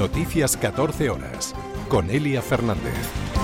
Noticias 14 horas, con Elia Fernández.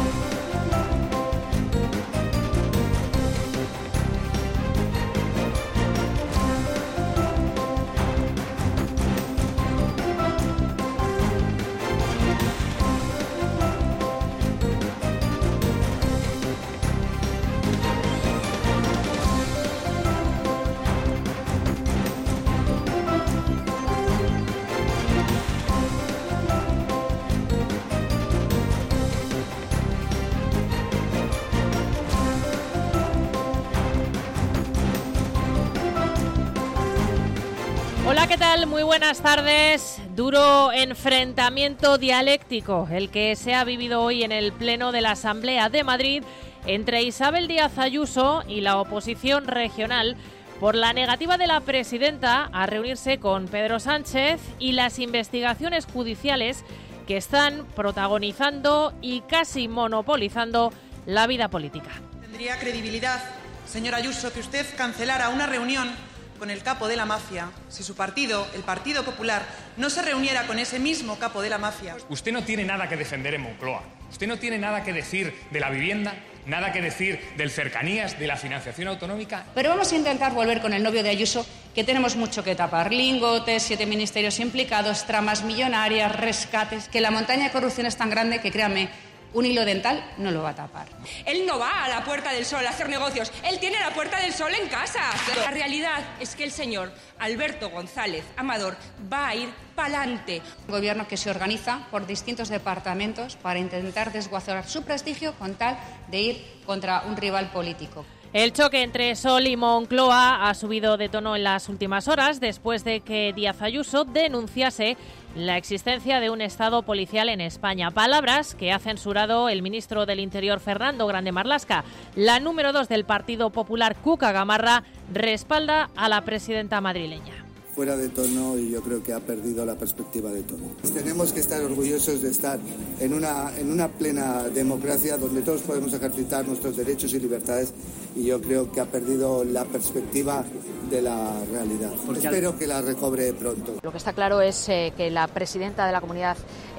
Hola, ¿qué tal? Muy buenas tardes. Duro enfrentamiento dialéctico el que se ha vivido hoy en el Pleno de la Asamblea de Madrid entre Isabel Díaz Ayuso y la oposición regional por la negativa de la presidenta a reunirse con Pedro Sánchez y las investigaciones judiciales que están protagonizando y casi monopolizando la vida política. ¿Tendría credibilidad, señora Ayuso, que usted cancelara una reunión con el capo de la mafia si su partido, el Partido Popular, no se reuniera con ese mismo capo de la mafia? Usted no tiene nada que defender en Moncloa. Usted no tiene nada que decir de la vivienda, nada que decir del cercanías, de la financiación autonómica. Pero vamos a intentar volver con el novio de Ayuso, que tenemos mucho que tapar. Lingotes, 7 ministerios implicados, tramas millonarias, rescates, que la montaña de corrupción es tan grande que, créame, un hilo dental no lo va a tapar. Él no va a la Puerta del Sol a hacer negocios. Él tiene la Puerta del Sol en casa. La realidad es que el señor Alberto González Amador va a ir pa'lante. Un gobierno que se organiza por distintos departamentos para intentar desguazar su prestigio con tal de ir contra un rival político. El choque entre Sol y Moncloa ha subido de tono en las últimas horas después de que Díaz Ayuso denunciase la existencia de un Estado policial en España. Palabras que ha censurado el ministro del Interior, Fernando Grande Marlaska. La número 2 del Partido Popular, Cuca Gamarra, respalda a la presidenta madrileña. Fuera de tono, y yo creo que ha perdido la perspectiva de tono. Tenemos que estar orgullosos de estar en una plena democracia donde todos podemos ejercitar nuestros derechos y libertades, y yo creo que ha perdido la perspectiva de la realidad. Espero que la recobre pronto. Lo que está claro es que la presidenta de la Comunidad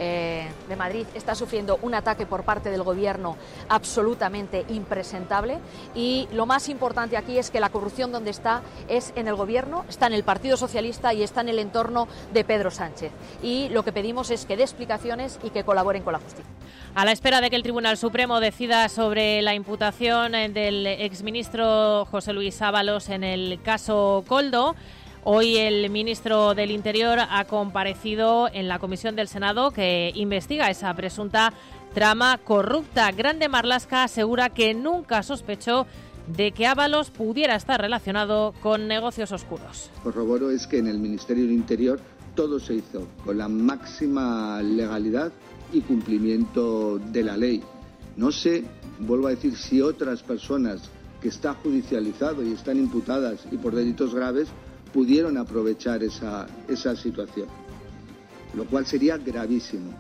de Madrid está sufriendo un ataque por parte del gobierno absolutamente impresentable, y lo más importante aquí es que la corrupción donde está es en el gobierno, está en el Partido Socialista y está en el entorno de Pedro Sánchez. Y lo que pedimos es que dé explicaciones y que colaboren con la justicia. A la espera de que el Tribunal Supremo decida sobre la imputación del exministro José Luis Ábalos en el caso Koldo, hoy el ministro del Interior ha comparecido en la comisión del Senado que investiga esa presunta trama corrupta. Grande Marlaska asegura que nunca sospechó de que Ábalos pudiera estar relacionado con negocios oscuros. Corroboro es que en el Ministerio del Interior todo se hizo con la máxima legalidad y cumplimiento de la ley. No sé, vuelvo a decir, si otras personas que está judicializado y están imputadas y por delitos graves pudieron aprovechar esa situación, lo cual sería gravísimo.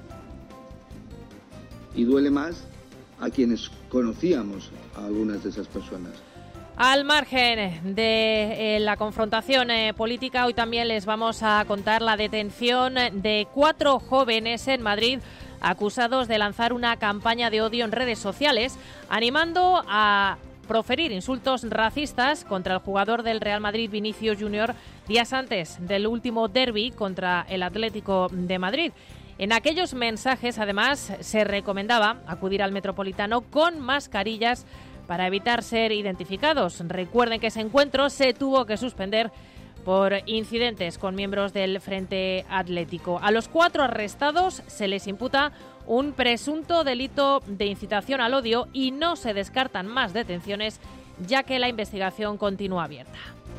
Y duele más a quienes conocíamos a algunas de esas personas. Al margen de la confrontación política, hoy también les vamos a contar la detención de 4 jóvenes en Madrid acusados de lanzar una campaña de odio en redes sociales, animando a proferir insultos racistas contra el jugador del Real Madrid, Vinicius Junior, días antes del último derbi contra el Atlético de Madrid. En aquellos mensajes, además, se recomendaba acudir al Metropolitano con mascarillas para evitar ser identificados. Recuerden que ese encuentro se tuvo que suspender por incidentes con miembros del Frente Atlético. A los 4 arrestados se les imputa un presunto delito de incitación al odio y no se descartan más detenciones, ya que la investigación continúa abierta.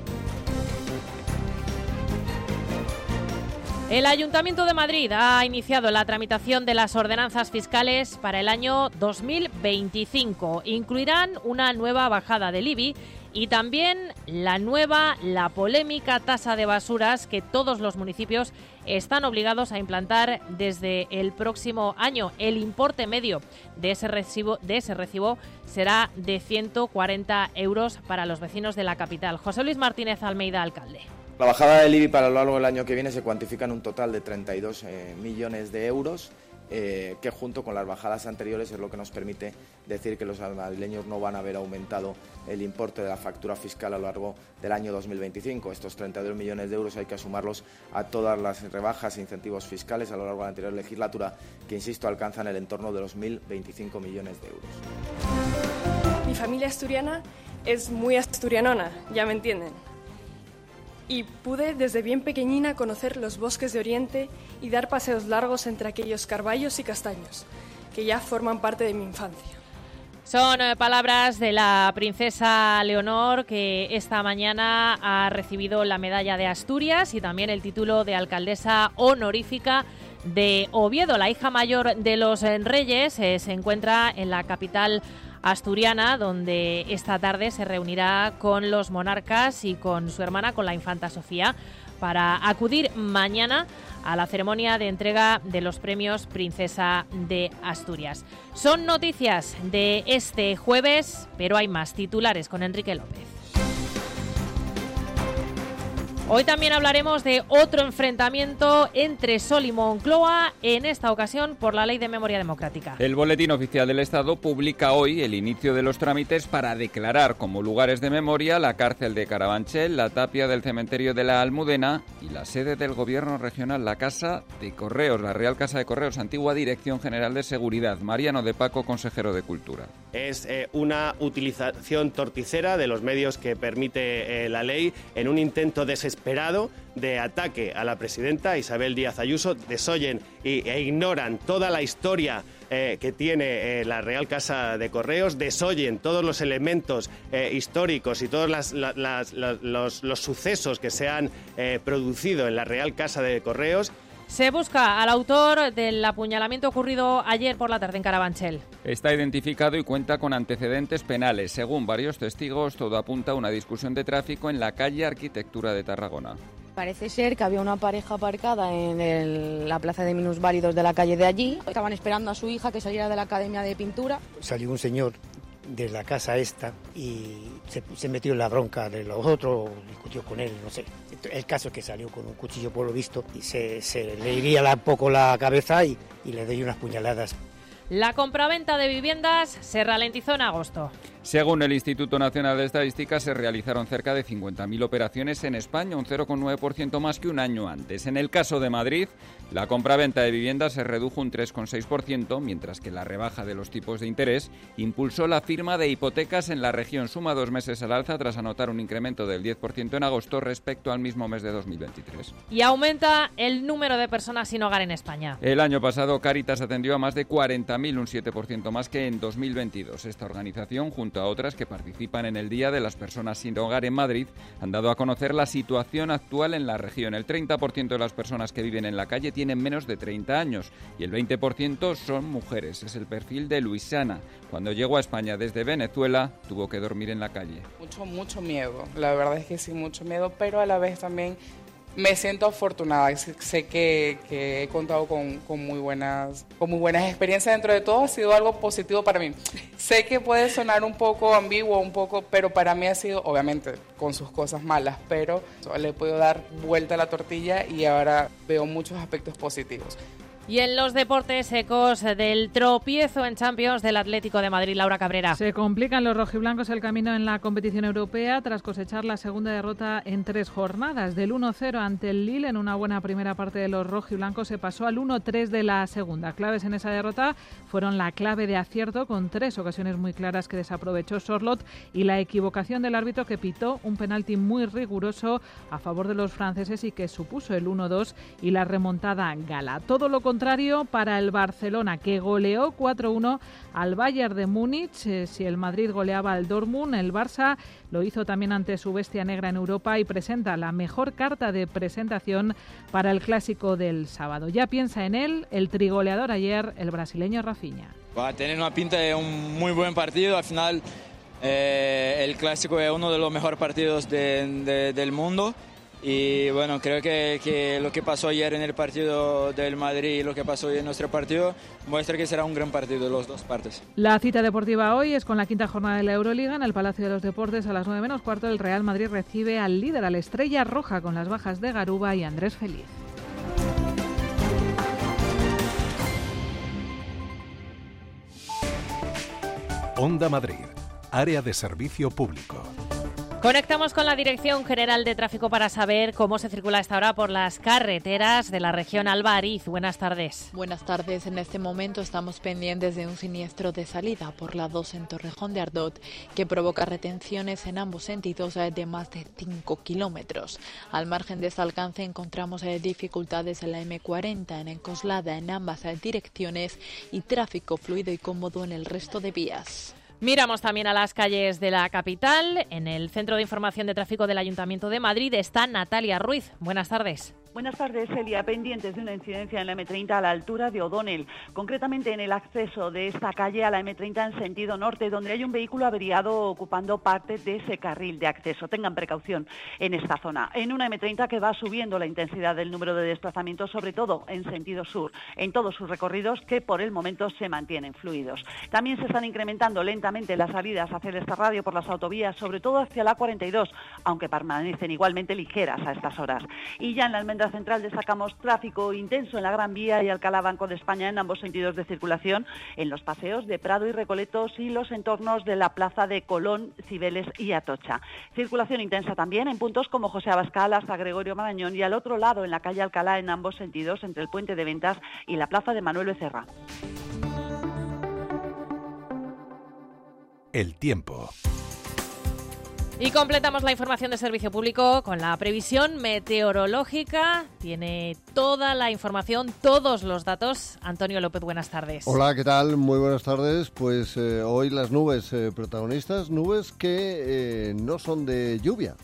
El Ayuntamiento de Madrid ha iniciado la tramitación de las ordenanzas fiscales para el año 2025. Incluirán una nueva bajada del IBI y también la polémica tasa de basuras que todos los municipios están obligados a implantar desde el próximo año. El importe medio de ese recibo será de 140 euros para los vecinos de la capital. José Luis Martínez Almeida, alcalde. La bajada del IBI para lo largo del año que viene se cuantifica en un total de 32 millones de euros, que junto con las bajadas anteriores es lo que nos permite decir que los madrileños no van a ver aumentado el importe de la factura fiscal a lo largo del año 2025. Estos 32 millones de euros hay que sumarlos a todas las rebajas e incentivos fiscales a lo largo de la anterior legislatura, que, insisto, alcanzan el entorno de los 1.025 millones de euros. Mi familia asturiana es muy asturianona, ya me entienden. Y pude desde bien pequeñina conocer los bosques de Oriente y dar paseos largos entre aquellos carballos y castaños, que ya forman parte de mi infancia. Son palabras de la princesa Leonor, que esta mañana ha recibido la medalla de Asturias y también el título de alcaldesa honorífica de Oviedo. La hija mayor de los reyes se encuentra en la capital asturiana, donde esta tarde se reunirá con los monarcas y con su hermana, con la infanta Sofía, para acudir mañana a la ceremonia de entrega de los premios Princesa de Asturias. Son noticias de este jueves, pero hay más titulares con Enrique López. Hoy también hablaremos de otro enfrentamiento entre PSOE y Moncloa, en esta ocasión por la Ley de Memoria Democrática. El Boletín Oficial del Estado publica hoy el inicio de los trámites para declarar como lugares de memoria la cárcel de Carabanchel, la tapia del cementerio de la Almudena y la sede del Gobierno regional, la Casa de Correos, la Real Casa de Correos, antigua Dirección General de Seguridad. Mariano de Paco, consejero de Cultura. Es una utilización torticera de los medios que permite la ley en un intento desesperado de ataque a la presidenta Isabel Díaz Ayuso. Desoyen e ignoran toda la historia que tiene la Real Casa de Correos, desoyen todos los elementos históricos y todos los sucesos que se han producido en la Real Casa de Correos. Se busca al autor del apuñalamiento ocurrido ayer por la tarde en Carabanchel. Está identificado y cuenta con antecedentes penales. Según varios testigos, todo apunta a una discusión de tráfico en la calle Arquitectura de Tarragona. Parece ser que había una pareja aparcada en la plaza de minusválidos de la calle de allí. Estaban esperando a su hija que saliera de la academia de pintura. Salió un señor de la casa esta y se metió en la bronca de los otros, discutió con él, no sé. El caso es que salió con un cuchillo por lo visto y se le iría un poco la cabeza y le dio unas puñaladas. La compraventa de viviendas se ralentizó en agosto. Según el Instituto Nacional de Estadística, se realizaron cerca de 50.000 operaciones en España, un 0,9% más que un año antes. En el caso de Madrid, la compraventa de viviendas se redujo un 3,6%, mientras que la rebaja de los tipos de interés impulsó la firma de hipotecas en la región. Suma 2 meses al alza tras anotar un incremento del 10% en agosto respecto al mismo mes de 2023. Y aumenta el número de personas sin hogar en España. El año pasado, Cáritas atendió a más de 40.000, un 7% más que en 2022. Esta organización, junto a otras que participan en el Día de las Personas sin Hogar en Madrid, han dado a conocer la situación actual en la región. El 30% de las personas que viven en la calle tienen menos de 30 años y el 20% son mujeres. Es el perfil de Luisana. Cuando llegó a España desde Venezuela, tuvo que dormir en la calle. Mucho miedo. La verdad es que sí, mucho miedo, pero a la vez también me siento afortunada. Sé que he contado con muy buenas experiencias. Dentro de todo ha sido algo positivo para mí. Sé que puede sonar un poco ambiguo, pero para mí ha sido, obviamente, con sus cosas malas, pero le he podido dar vuelta a la tortilla y ahora veo muchos aspectos positivos. Y en los deportes, ecos del tropiezo en Champions del Atlético de Madrid, Laura Cabrera. Se complican los rojiblancos el camino en la competición europea tras cosechar la segunda derrota en 3 jornadas. Del 1-0 ante el Lille en una buena primera parte de los rojiblancos se pasó al 1-3 de la segunda. Claves en esa derrota fueron la clave de acierto con 3 ocasiones muy claras que desaprovechó Sorloth y la equivocación del árbitro que pitó un penalti muy riguroso a favor de los franceses y que supuso el 1-2 y la remontada gala. Todo lo contrario para el Barcelona, que goleó 4-1 al Bayern de Múnich. Si el Madrid goleaba al Dortmund, el Barça lo hizo también ante su bestia negra en Europa y presenta la mejor carta de presentación para el clásico del sábado. Ya piensa en él el trigoleador ayer, el brasileño Rafinha. Va a tener una pinta de un muy buen partido. Al final, el clásico es uno de los mejores partidos del mundo. Y bueno, creo que lo que pasó ayer en el partido del Madrid y lo que pasó hoy en nuestro partido muestra que será un gran partido de las dos partes. La cita deportiva hoy es con la quinta jornada de la Euroliga. En el Palacio de los Deportes a las 9:15 el Real Madrid recibe al líder, al Estrella Roja, con las bajas de Garuba y Andrés Feliz. Onda Madrid, área de servicio público. Conectamos con la Dirección General de Tráfico para saber cómo se circula a esta hora por las carreteras de la región Alba-Ariz. Buenas tardes. Buenas tardes. En este momento estamos pendientes de un siniestro de salida por la 2 en Torrejón de Ardot que provoca retenciones en ambos sentidos de más de 5 kilómetros. Al margen de este alcance encontramos dificultades en la M40 en Coslada en ambas direcciones y tráfico fluido y cómodo en el resto de vías. Miramos también a las calles de la capital. En el Centro de Información de Tráfico del Ayuntamiento de Madrid está Natalia Ruiz. Buenas tardes. Buenas tardes, Celia. Pendientes de una incidencia en la M30 a la altura de O'Donnell, concretamente en el acceso de esta calle a la M30 en sentido norte, donde hay un vehículo averiado ocupando parte de ese carril de acceso. Tengan precaución en esta zona. En una M30 que va subiendo la intensidad del número de desplazamientos, sobre todo en sentido sur, en todos sus recorridos que por el momento se mantienen fluidos. También se están incrementando lentamente las salidas hacia el Estarradio por las autovías, sobre todo hacia la 42, aunque permanecen igualmente ligeras a estas horas. Y ya en la Almendra Central destacamos tráfico intenso en la Gran Vía y Alcalá Banco de España en ambos sentidos de circulación, en los paseos de Prado y Recoletos y los entornos de la plaza de Colón, Cibeles y Atocha. Circulación intensa también en puntos como José Abascal hasta Gregorio Marañón y al otro lado en la calle Alcalá en ambos sentidos entre el Puente de Ventas y la plaza de Manuel Becerra. El tiempo. Y completamos la información de servicio público con la previsión meteorológica. Tiene toda la información, todos los datos. Antonio López, buenas tardes. Hola, ¿qué tal? Muy buenas tardes. Pues hoy las nubes protagonistas, nubes que no son de lluvia.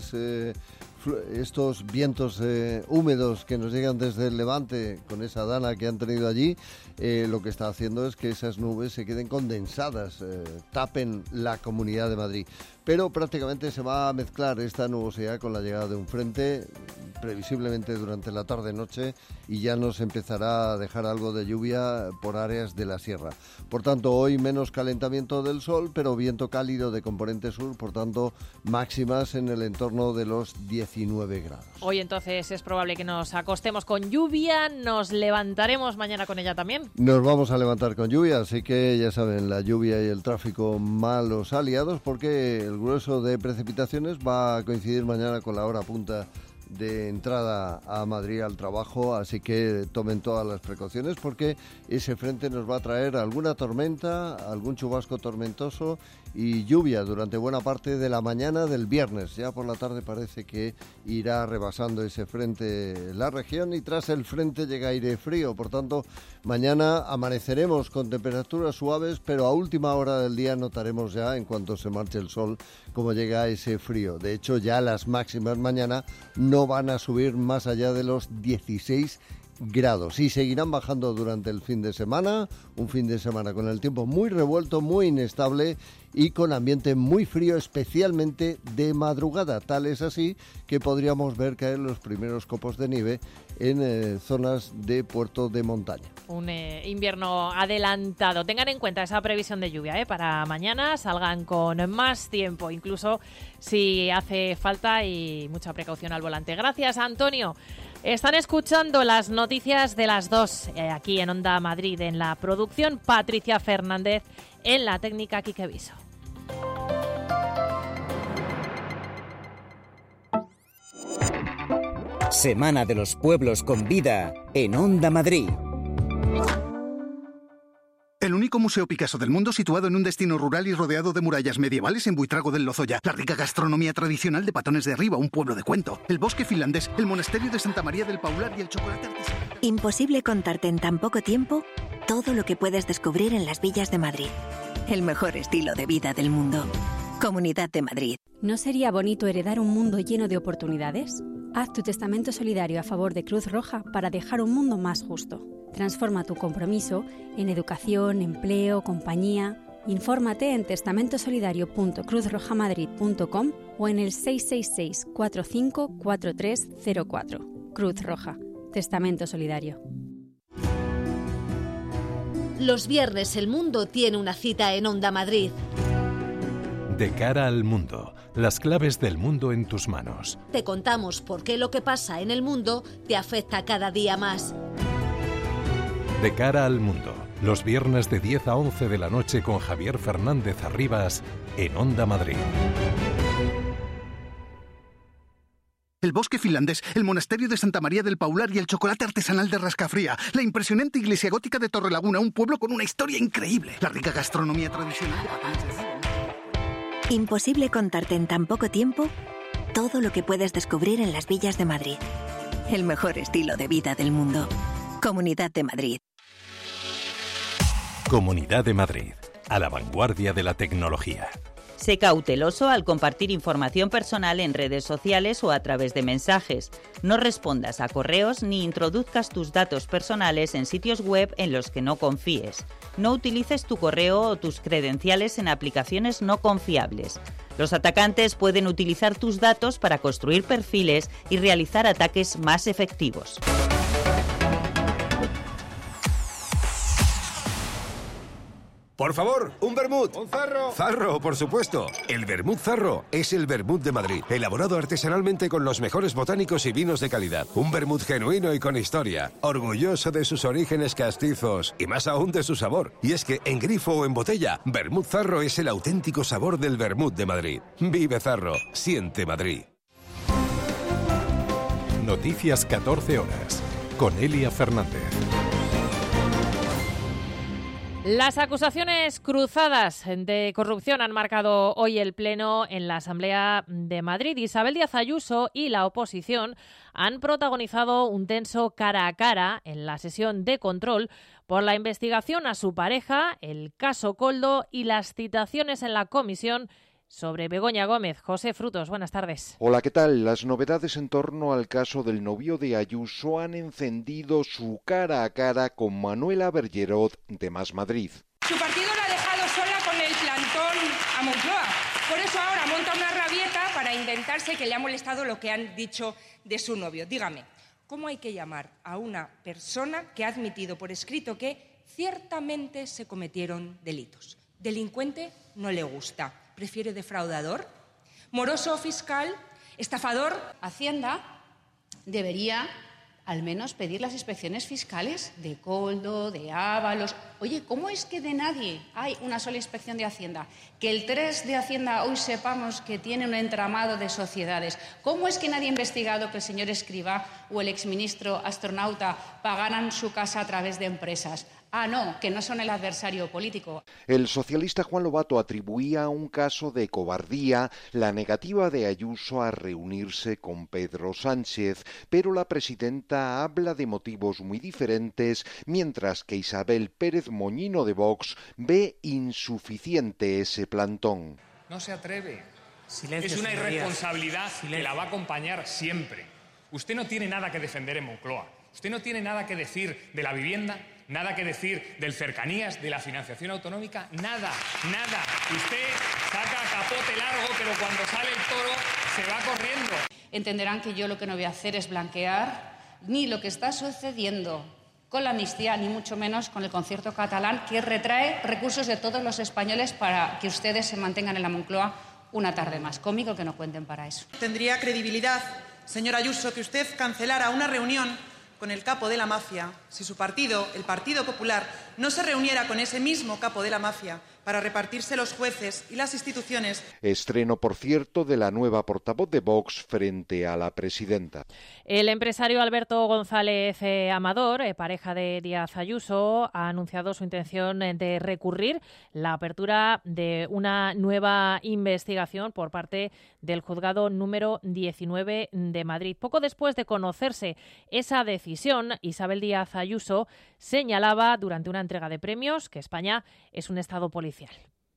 Estos vientos húmedos que nos llegan desde el levante con esa dana que han tenido allí, lo que está haciendo es que esas nubes se queden condensadas, tapen la Comunidad de Madrid. Pero prácticamente se va a mezclar esta nubosidad con la llegada de un frente, previsiblemente durante la tarde-noche, y ya nos empezará a dejar algo de lluvia por áreas de la sierra. Por tanto, hoy menos calentamiento del sol, pero viento cálido de componente sur, por tanto, máximas en el entorno de los 19 grados. Hoy entonces es probable que nos acostemos con lluvia, nos levantaremos mañana con ella también. Nos vamos a levantar con lluvia, así que ya saben, la lluvia y el tráfico malos aliados, porque el grueso de precipitaciones va a coincidir mañana con la hora punta de entrada a Madrid al trabajo, así que tomen todas las precauciones porque ese frente nos va a traer alguna tormenta, algún chubasco tormentoso y lluvia durante buena parte de la mañana del viernes. Ya por la tarde parece que irá rebasando ese frente la región y tras el frente llega aire frío, por tanto mañana amaneceremos con temperaturas suaves, pero a última hora del día notaremos ya en cuanto se marche el sol cómo llega ese frío. De hecho ya las máximas mañana no van a subir más allá de los 16 grados y seguirán bajando durante el fin de semana, un fin de semana con el tiempo muy revuelto, muy inestable y con ambiente muy frío, especialmente de madrugada. Tal es así que podríamos ver caer los primeros copos de nieve en zonas de puerto de montaña. Un invierno adelantado. Tengan en cuenta esa previsión de lluvia para mañana, salgan con más tiempo, incluso si hace falta, y mucha precaución al volante. Gracias, Antonio. Están escuchando las noticias de las 2 aquí en Onda Madrid. En la producción, Patricia Fernández. En la técnica, Quique Viso. Semana de los Pueblos con Vida en Onda Madrid. El único museo Picasso del mundo situado en un destino rural y rodeado de murallas medievales en Buitrago del Lozoya. La rica gastronomía tradicional de Patones de Arriba, un pueblo de cuento. El bosque finlandés, el monasterio de Santa María del Paular y el chocolate artesanal. Imposible contarte en tan poco tiempo todo lo que puedes descubrir en las villas de Madrid. El mejor estilo de vida del mundo. Comunidad de Madrid. ¿No sería bonito heredar un mundo lleno de oportunidades? Haz tu testamento solidario a favor de Cruz Roja para dejar un mundo más justo. Transforma tu compromiso en educación, empleo, compañía. Infórmate en testamentosolidario.cruzrojamadrid.com o en el 666 45 4304. Cruz Roja. Testamento Solidario. Los viernes el mundo tiene una cita en Onda Madrid. De cara al mundo, las claves del mundo en tus manos. Te contamos por qué lo que pasa en el mundo te afecta cada día más. De cara al mundo, los viernes de 10 a 11 de la noche con Javier Fernández Arribas en Onda Madrid. El bosque finlandés, el monasterio de Santa María del Paular y el chocolate artesanal de Rascafría. La impresionante iglesia gótica de Torrelaguna, un pueblo con una historia increíble. La rica gastronomía tradicional de Patagones. Imposible contarte en tan poco tiempo todo lo que puedes descubrir en las villas de Madrid. El mejor estilo de vida del mundo. Comunidad de Madrid. Comunidad de Madrid, a la vanguardia de la tecnología. Sé cauteloso al compartir información personal en redes sociales o a través de mensajes. No respondas a correos ni introduzcas tus datos personales en sitios web en los que no confíes. No utilices tu correo o tus credenciales en aplicaciones no confiables. Los atacantes pueden utilizar tus datos para construir perfiles y realizar ataques más efectivos. Por favor, un vermut. Un zarro. Zarro, por supuesto. El vermut Zarro es el vermut de Madrid, elaborado artesanalmente con los mejores botánicos y vinos de calidad. Un vermut genuino y con historia, orgulloso de sus orígenes castizos y más aún de su sabor. Y es que en grifo o en botella, vermut Zarro es el auténtico sabor del vermut de Madrid. Vive Zarro, siente Madrid. Noticias 14 horas, con Elia Fernández. Las acusaciones cruzadas de corrupción han marcado hoy el Pleno en la Asamblea de Madrid. Isabel Díaz Ayuso y la oposición han protagonizado un tenso cara a cara en la sesión de control por la investigación a su pareja, el caso Koldo y las citaciones en la comisión sobre Begoña Gómez. José Frutos, buenas tardes. Hola, ¿qué tal? Las novedades en torno al caso del novio de Ayuso han encendido su cara a cara con Manuela Bergerot de Más Madrid. Su partido la ha dejado sola con el plantón a Moncloa. Por eso ahora monta una rabieta para inventarse que le ha molestado lo que han dicho de su novio. Dígame, ¿cómo hay que llamar a una persona que ha admitido por escrito que ciertamente se cometieron delitos? Delincuente no le gusta. ¿Prefiere defraudador? ¿Moroso fiscal? ¿Estafador? Hacienda debería al menos pedir las inspecciones fiscales de Koldo, de Ábalos. Oye, ¿cómo es que de nadie hay una sola inspección de Hacienda? Que el 3 de Hacienda hoy sepamos que tiene un entramado de sociedades. ¿Cómo es que nadie ha investigado que el señor Escrivá o el exministro astronauta pagaran su casa a través de empresas? Ah, no, que no son el adversario político. El socialista Juan Lobato atribuía a un caso de cobardía la negativa de Ayuso a reunirse con Pedro Sánchez, pero la presidenta habla de motivos muy diferentes, mientras que Isabel Pérez Moñino de Vox ve insuficiente ese plantón. No se atreve. Silencio, es una señorías. Irresponsabilidad que la va a acompañar siempre. Usted no tiene nada que defender en Moncloa. Usted no tiene nada que decir de la vivienda, nada que decir del cercanías, de la financiación autonómica, nada, nada. Usted saca capote largo, pero cuando sale el toro se va corriendo. Entenderán que yo lo que no voy a hacer es blanquear ni lo que está sucediendo con la amnistía, ni mucho menos con el concierto catalán, que retrae recursos de todos los españoles para que ustedes se mantengan en la Moncloa una tarde más. Conmigo que no cuenten para eso. Tendría credibilidad, señora Ayuso, que usted cancelara una reunión con el capo de la mafia si su partido, el Partido Popular, no se reuniera con ese mismo capo de la mafia para repartirse los jueces y las instituciones. Estreno, por cierto, de la nueva portavoz de Vox frente a la presidenta. El empresario Alberto González Amador, pareja de Díaz Ayuso, ha anunciado su intención de recurrir la apertura de una nueva investigación por parte del juzgado número 19 de Madrid. Poco después de conocerse esa decisión, Isabel Díaz Ayuso señalaba durante una entrega de premios que España es un estado policial.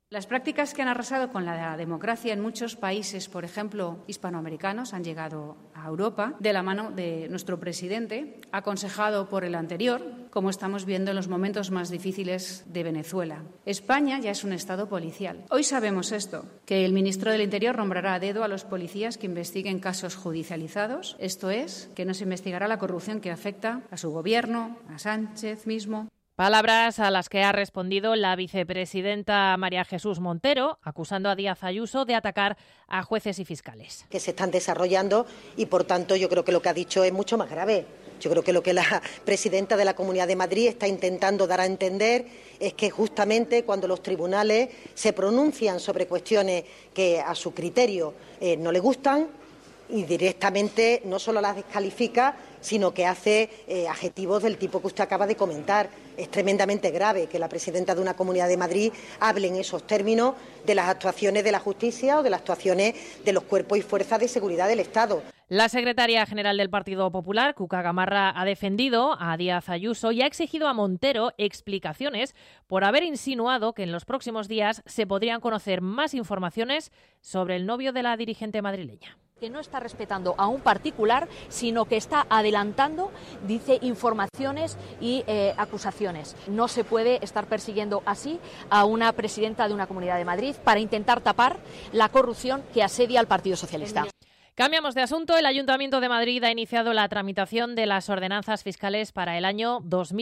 Las prácticas que han arrasado con la democracia en muchos países, por ejemplo, hispanoamericanos, han llegado a Europa de la mano de nuestro presidente, aconsejado por el anterior, como estamos viendo en los momentos más difíciles de Venezuela. España ya es un Estado policial. Hoy sabemos esto, que el ministro del Interior nombrará a dedo a los policías que investiguen casos judicializados, esto es, que no se investigará la corrupción que afecta a su gobierno, a Sánchez mismo. Palabras a las que ha respondido la vicepresidenta María Jesús Montero, acusando a Díaz Ayuso de atacar a jueces y fiscales. Que se están desarrollando y, por tanto, yo creo que lo que ha dicho es mucho más grave. Yo creo que lo que la presidenta de la Comunidad de Madrid está intentando dar a entender es que justamente cuando los tribunales se pronuncian sobre cuestiones que a su criterio no le gustan, y directamente no solo las descalifica, sino que hace adjetivos del tipo que usted acaba de comentar. Es tremendamente grave que la presidenta de una Comunidad de Madrid hable en esos términos de las actuaciones de la justicia o de las actuaciones de los cuerpos y fuerzas de seguridad del Estado. La secretaria general del Partido Popular, Cuca Gamarra, ha defendido a Díaz Ayuso y ha exigido a Montero explicaciones por haber insinuado que en los próximos días se podrían conocer más informaciones sobre el novio de la dirigente madrileña. Que no está respetando a un particular, sino que está adelantando, dice, informaciones y acusaciones. No se puede estar persiguiendo así a una presidenta de una Comunidad de Madrid para intentar tapar la corrupción que asedia al Partido Socialista. Cambiamos de asunto. El Ayuntamiento de Madrid ha iniciado la tramitación de las ordenanzas fiscales para el año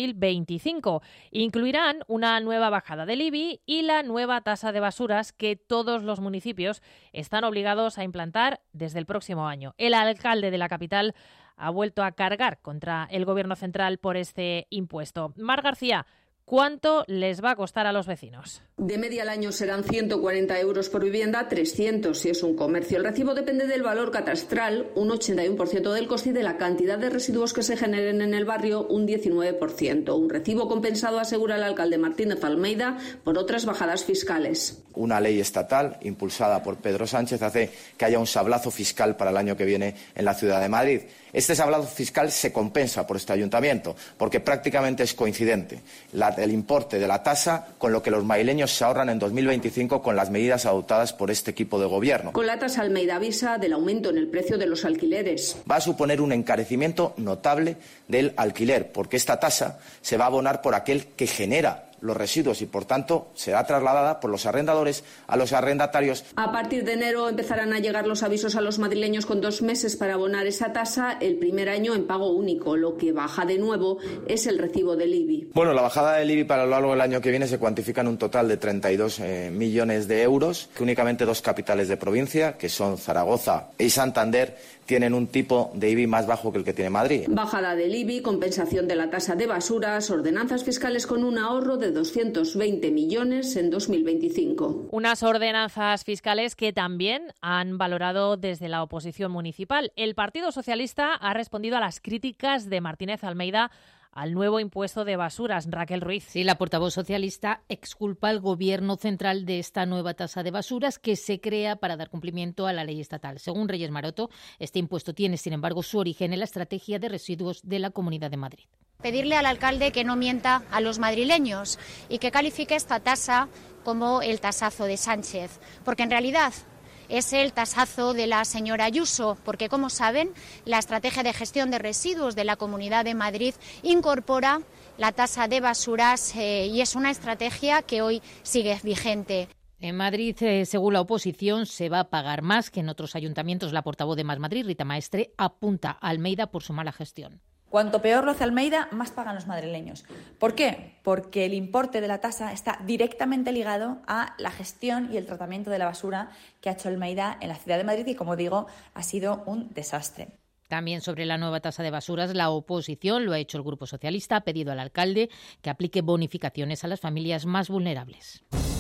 2025. Incluirán una nueva bajada del IBI y la nueva tasa de basuras que todos los municipios están obligados a implantar desde el próximo año. El alcalde de la capital ha vuelto a cargar contra el Gobierno central por este impuesto. Mar García, ¿cuánto les va a costar a los vecinos? De media al año serán 140 euros por vivienda, 300 si es un comercio. El recibo depende del valor catastral, un 81% del coste, y de la cantidad de residuos que se generen en el barrio, un 19%. Un recibo compensado, asegura el alcalde Martínez Almeida, por otras bajadas fiscales. Una ley estatal impulsada por Pedro Sánchez hace que haya un sablazo fiscal para el año que viene en la Ciudad de Madrid. Este sablazo fiscal se compensa por este ayuntamiento porque prácticamente es coincidente el importe de la tasa con lo que los madrileños se ahorran en 2025 con las medidas adoptadas por este equipo de gobierno. Con la tasa, Almeida avisa del aumento en el precio de los alquileres. Va a suponer un encarecimiento notable del alquiler porque esta tasa se va a abonar por aquel que genera los residuos y, por tanto, será trasladada por los arrendadores a los arrendatarios. A partir de enero empezarán a llegar los avisos a los madrileños con 2 meses para abonar esa tasa, el primer año en pago único. Lo que baja de nuevo es el recibo del IBI. Bueno, la bajada del IBI para lo largo del año que viene se cuantifica en un total de 32 millones de euros, que únicamente 2 capitales de provincia, que son Zaragoza y Santander, tienen un tipo de IBI más bajo que el que tiene Madrid. Bajada del IBI, compensación de la tasa de basuras, ordenanzas fiscales con un ahorro de 220 millones en 2025. Unas ordenanzas fiscales que también han valorado desde la oposición municipal. El Partido Socialista ha respondido a las críticas de Martínez Almeida al nuevo impuesto de basuras. Raquel Ruiz. Sí, la portavoz socialista exculpa al Gobierno central de esta nueva tasa de basuras que se crea para dar cumplimiento a la ley estatal. Según Reyes Maroto, este impuesto tiene, sin embargo, su origen en la estrategia de residuos de la Comunidad de Madrid. Pedirle al alcalde que no mienta a los madrileños y que califique esta tasa como el tasazo de Sánchez, porque en realidad es el tasazo de la señora Ayuso, porque, como saben, la estrategia de gestión de residuos de la Comunidad de Madrid incorpora la tasa de basuras y es una estrategia que hoy sigue vigente. En Madrid, según la oposición, se va a pagar más que en otros ayuntamientos. La portavoz de Más Madrid, Rita Maestre, apunta a Almeida por su mala gestión. Cuanto peor lo hace Almeida, más pagan los madrileños. ¿Por qué? Porque el importe de la tasa está directamente ligado a la gestión y el tratamiento de la basura que ha hecho Almeida en la Ciudad de Madrid y, como digo, ha sido un desastre. También sobre la nueva tasa de basuras, la oposición, lo ha hecho el Grupo Socialista, ha pedido al alcalde que aplique bonificaciones a las familias más vulnerables.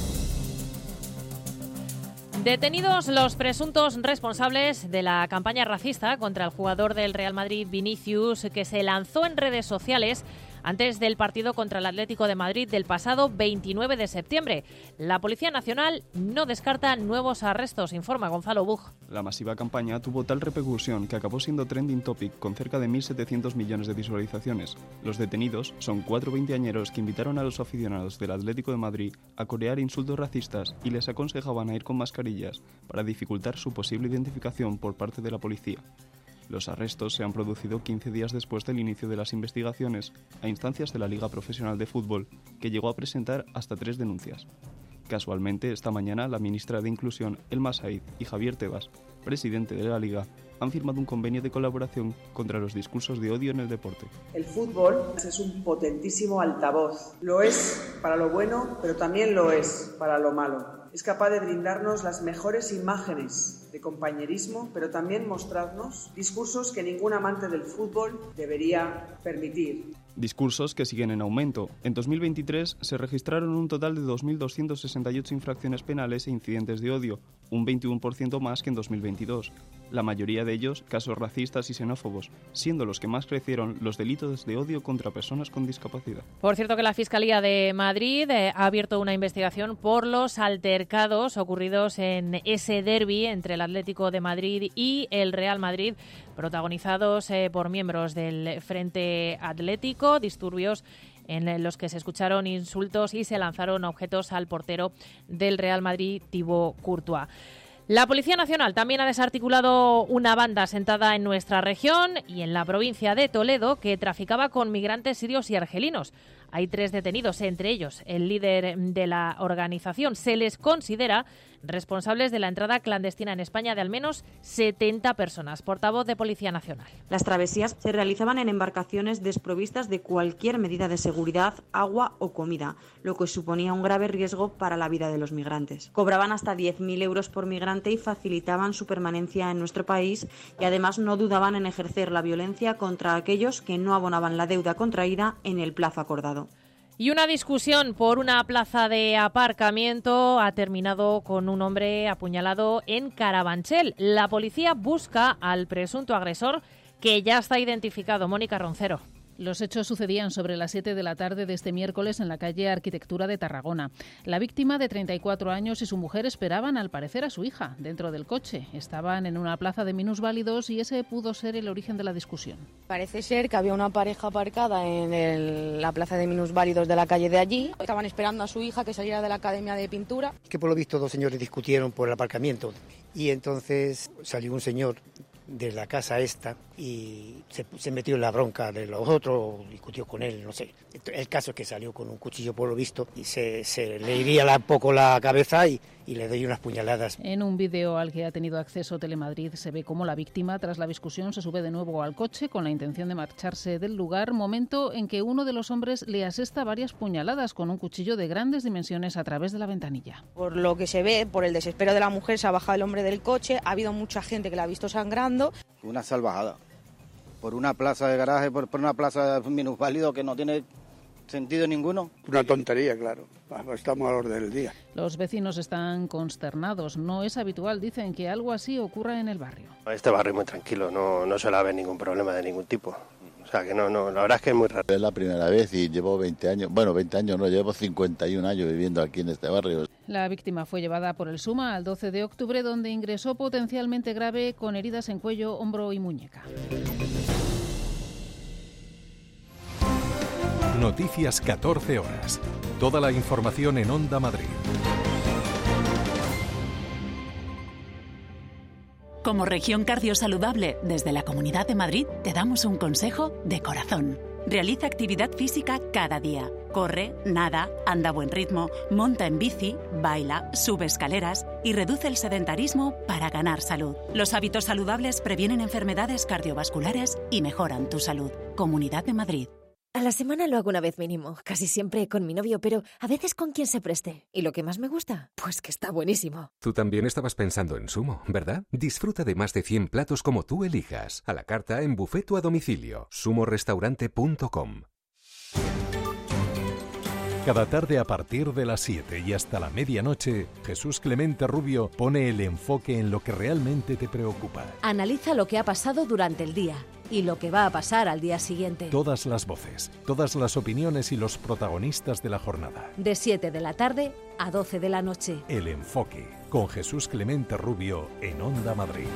Detenidos los presuntos responsables de la campaña racista contra el jugador del Real Madrid, Vinicius, que se lanzó en redes sociales antes del partido contra el Atlético de Madrid del pasado 29 de septiembre. La Policía Nacional no descarta nuevos arrestos, informa Gonzalo Bug. La masiva campaña tuvo tal repercusión que acabó siendo trending topic con cerca de 1.700 millones de visualizaciones. Los detenidos son 4 veinteañeros que invitaron a los aficionados del Atlético de Madrid a corear insultos racistas y les aconsejaban a ir con mascarillas para dificultar su posible identificación por parte de la policía. Los arrestos se han producido 15 días después del inicio de las investigaciones, a instancias de la Liga Profesional de Fútbol, que llegó a presentar hasta 3 denuncias. Casualmente, esta mañana, la ministra de Inclusión, Elma Said, y Javier Tebas, presidente de la Liga, han firmado un convenio de colaboración contra los discursos de odio en el deporte. El fútbol es un potentísimo altavoz. Lo es para lo bueno, pero también lo es para lo malo. Es capaz de brindarnos las mejores imágenes de compañerismo, pero también mostrarnos discursos que ningún amante del fútbol debería permitir. Discursos que siguen en aumento. En 2023 se registraron un total de 2.268 infracciones penales e incidentes de odio, un 21% más que en 2022. La mayoría de ellos casos racistas y xenófobos, siendo los que más crecieron los delitos de odio contra personas con discapacidad. Por cierto que la Fiscalía de Madrid ha abierto una investigación por los altercados ocurridos en ese derbi entre el Atlético de Madrid y el Real Madrid, protagonizados por miembros del Frente Atlético, disturbios en los que se escucharon insultos y se lanzaron objetos al portero del Real Madrid, Thibaut Courtois. La Policía Nacional también ha desarticulado una banda asentada en nuestra región y en la provincia de Toledo que traficaba con migrantes sirios y argelinos. Hay 3 detenidos, entre ellos el líder de la organización. Se les considera responsables de la entrada clandestina en España de al menos 70 personas. Portavoz de Policía Nacional. Las travesías se realizaban en embarcaciones desprovistas de cualquier medida de seguridad, agua o comida, lo que suponía un grave riesgo para la vida de los migrantes. Cobraban hasta 10.000 euros por migrante y facilitaban su permanencia en nuestro país y además no dudaban en ejercer la violencia contra aquellos que no abonaban la deuda contraída en el plazo acordado. Y una discusión por una plaza de aparcamiento ha terminado con un hombre apuñalado en Carabanchel. La policía busca al presunto agresor, que ya está identificado. Mónica Roncero. Los hechos sucedían sobre las 7 de la tarde de este miércoles en la calle Arquitectura de Tarragona. La víctima, de 34 años, y su mujer esperaban, al parecer, a su hija dentro del coche. Estaban en una plaza de minusválidos y ese pudo ser el origen de la discusión. Parece ser que había una pareja aparcada en la plaza de minusválidos de la calle de allí. Estaban esperando a su hija que saliera de la academia de pintura. Que por lo visto 2 señores discutieron por el aparcamiento y entonces salió un señor de la casa esta y se metió en la bronca de los otros, discutió con él, no sé. El caso es que salió con un cuchillo por lo visto y se le iría un poco la cabeza y le doy unas puñaladas. En un vídeo al que ha tenido acceso Telemadrid se ve cómo la víctima, tras la discusión, se sube de nuevo al coche con la intención de marcharse del lugar, momento en que uno de los hombres le asesta varias puñaladas con un cuchillo de grandes dimensiones a través de la ventanilla. Por lo que se ve, por el desespero de la mujer, se ha bajado el hombre del coche, ha habido mucha gente que la ha visto sangrando. Una salvajada, por una plaza de garaje, por una plaza de minusválido que no tiene sentido ninguno. Una tontería, claro. Estamos a la orden del día. Los vecinos están consternados. No es habitual, dicen, que algo así ocurra en el barrio. Este barrio es muy tranquilo, no suele haber ningún problema de ningún tipo. O sea que no, la verdad es que es muy raro. Es la primera vez y llevo 20 años, bueno, 20 años no, llevo 51 años viviendo aquí en este barrio. La víctima fue llevada por el SUMA al 12 de octubre, donde ingresó potencialmente grave con heridas en cuello, hombro y muñeca. Noticias 14 horas. Toda la información en Onda Madrid. Como región cardiosaludable, desde la Comunidad de Madrid te damos un consejo de corazón. Realiza actividad física cada día. Corre, nada, anda a buen ritmo, monta en bici, baila, sube escaleras y reduce el sedentarismo para ganar salud. Los hábitos saludables previenen enfermedades cardiovasculares y mejoran tu salud. Comunidad de Madrid. A la semana lo hago una vez mínimo, casi siempre con mi novio, pero a veces con quien se preste. ¿Y lo que más me gusta? Pues que está buenísimo. Tú también estabas pensando en Sumo, ¿verdad? Disfruta de más de 100 platos como tú elijas. A la carta, en buffet o a domicilio. sumorestaurante.com. Cada tarde a partir de las 7 y hasta la medianoche, Jesús Clemente Rubio pone el enfoque en lo que realmente te preocupa. Analiza lo que ha pasado durante el día y lo que va a pasar al día siguiente. Todas las voces, todas las opiniones y los protagonistas de la jornada. De 7 de la tarde a 12 de la noche. El enfoque, con Jesús Clemente Rubio en Onda Madrid.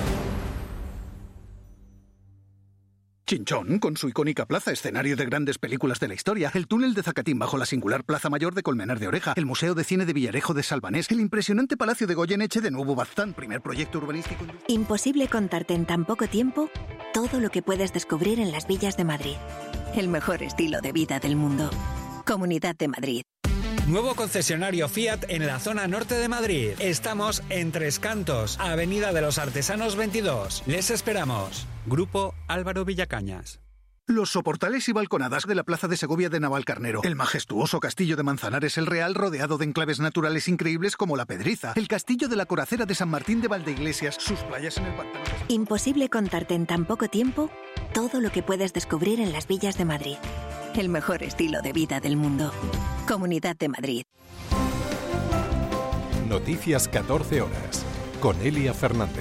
Chinchón, con su icónica plaza, escenario de grandes películas de la historia, el túnel de Zacatín bajo la singular Plaza Mayor de Colmenar de Oreja, el Museo de Cine de Villarejo de Salvanés, el impresionante Palacio de Goyeneche de Nuevo Baztán, primer proyecto urbanístico. Imposible contarte en tan poco tiempo todo lo que puedes descubrir en las villas de Madrid. El mejor estilo de vida del mundo. Comunidad de Madrid. Nuevo concesionario Fiat en la zona norte de Madrid. Estamos en Tres Cantos, Avenida de los Artesanos 22. Les esperamos. Grupo Álvaro Villacañas. Los soportales y balconadas de la Plaza de Segovia de Navalcarnero, el majestuoso castillo de Manzanares el Real rodeado de enclaves naturales increíbles como La Pedriza, el castillo de la Coracera de San Martín de Valdeiglesias, sus playas en el pantano. Imposible contarte en tan poco tiempo todo lo que puedes descubrir en las villas de Madrid. El mejor estilo de vida del mundo. Comunidad de Madrid. Noticias 14 horas, con Elia Fernández.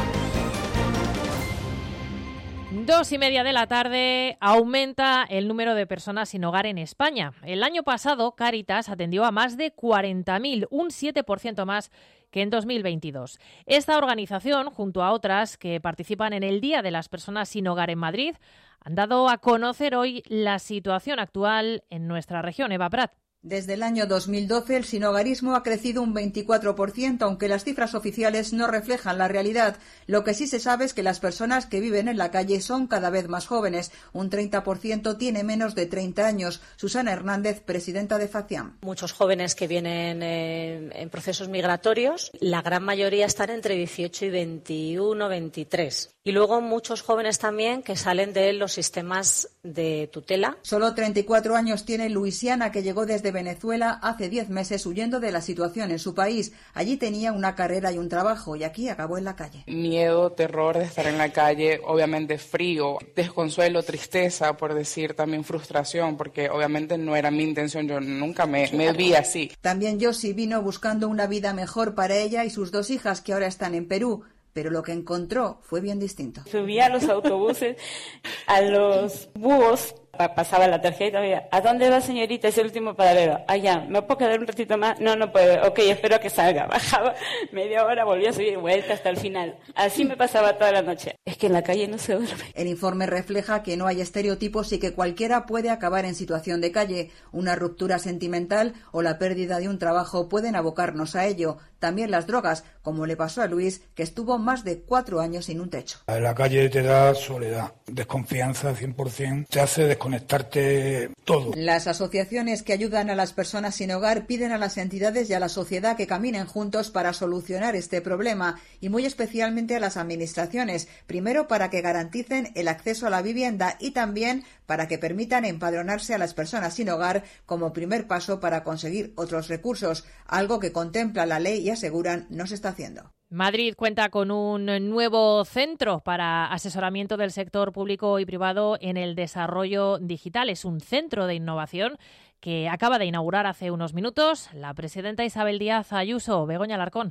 2:30 de la tarde, aumenta el número de personas sin hogar en España. El año pasado, Cáritas atendió a más de 40.000, un 7% más que en 2022. Esta organización, junto a otras que participan en el Día de las Personas sin Hogar en Madrid, han dado a conocer hoy la situación actual en nuestra región. Eva Prat. Desde el año 2012 el sinhogarismo ha crecido un 24%, aunque las cifras oficiales no reflejan la realidad. Lo que sí se sabe es que las personas que viven en la calle son cada vez más jóvenes. Un 30% tiene menos de 30 años. Susana Hernández, presidenta de FACIAM. Muchos jóvenes que vienen en procesos migratorios, la gran mayoría están entre 18 y 21, 23. Y luego muchos jóvenes también que salen de los sistemas de tutela. Solo 34 años tiene Luisiana, que llegó desde Venezuela hace 10 meses huyendo de la situación en su país. Allí tenía una carrera y un trabajo y aquí acabó en la calle. Miedo, terror de estar en la calle, obviamente frío, desconsuelo, tristeza, por decir también frustración, porque obviamente no era mi intención, yo nunca me vi así. También Josie vino buscando una vida mejor para ella y sus 2 hijas que ahora están en Perú. Pero lo que encontró fue bien distinto. Subía a los autobuses, a los búhos, pasaba la tarjeta, ¿a dónde va, señorita? Es el último paradero. Allá, ¿me puedo quedar un ratito más? No puedo. Ok, espero que salga. Bajaba media hora, volvía a subir vuelta hasta el final. Así me pasaba toda la noche. Es que en la calle no se duerme. El informe refleja que no hay estereotipos y que cualquiera puede acabar en situación de calle. Una ruptura sentimental o la pérdida de un trabajo pueden abocarnos a ello. También las drogas, como le pasó a Luis, que estuvo más de 4 años sin un techo. En la calle te da soledad, desconfianza 100%, te hace desconectarte todo. Las asociaciones que ayudan a las personas sin hogar piden a las entidades y a la sociedad que caminen juntos para solucionar este problema y muy especialmente a las administraciones, primero para que garanticen el acceso a la vivienda y también para que permitan empadronarse a las personas sin hogar como primer paso para conseguir otros recursos, algo que contempla la ley y aseguran no se está haciendo. Madrid cuenta con un nuevo centro para asesoramiento del sector público y privado en el desarrollo digital. Es un centro de innovación que acaba de inaugurar hace unos minutos la presidenta Isabel Díaz Ayuso. Begoña Alarcón.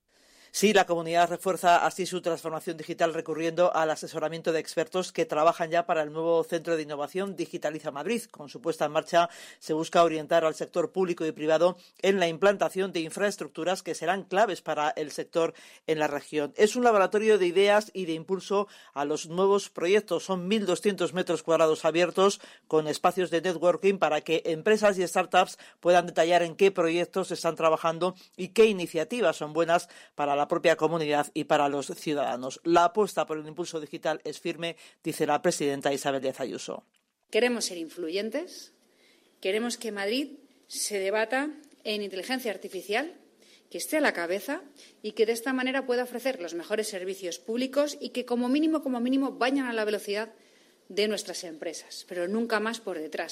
Sí, la comunidad refuerza así su transformación digital recurriendo al asesoramiento de expertos que trabajan ya para el nuevo Centro de Innovación Digitaliza Madrid. Con su puesta en marcha se busca orientar al sector público y privado en la implantación de infraestructuras que serán claves para el sector en la región. Es un laboratorio de ideas y de impulso a los nuevos proyectos. Son 1.200 metros cuadrados abiertos con espacios de networking para que empresas y startups puedan detallar en qué proyectos están trabajando y qué iniciativas son buenas para la propia comunidad y para los ciudadanos. La apuesta por el impulso digital es firme, dice la presidenta Isabel Díaz Ayuso. Queremos ser influyentes, queremos que Madrid se debata en inteligencia artificial, que esté a la cabeza y que de esta manera pueda ofrecer los mejores servicios públicos y que como mínimo vayan a la velocidad de nuestras empresas, pero nunca más por detrás.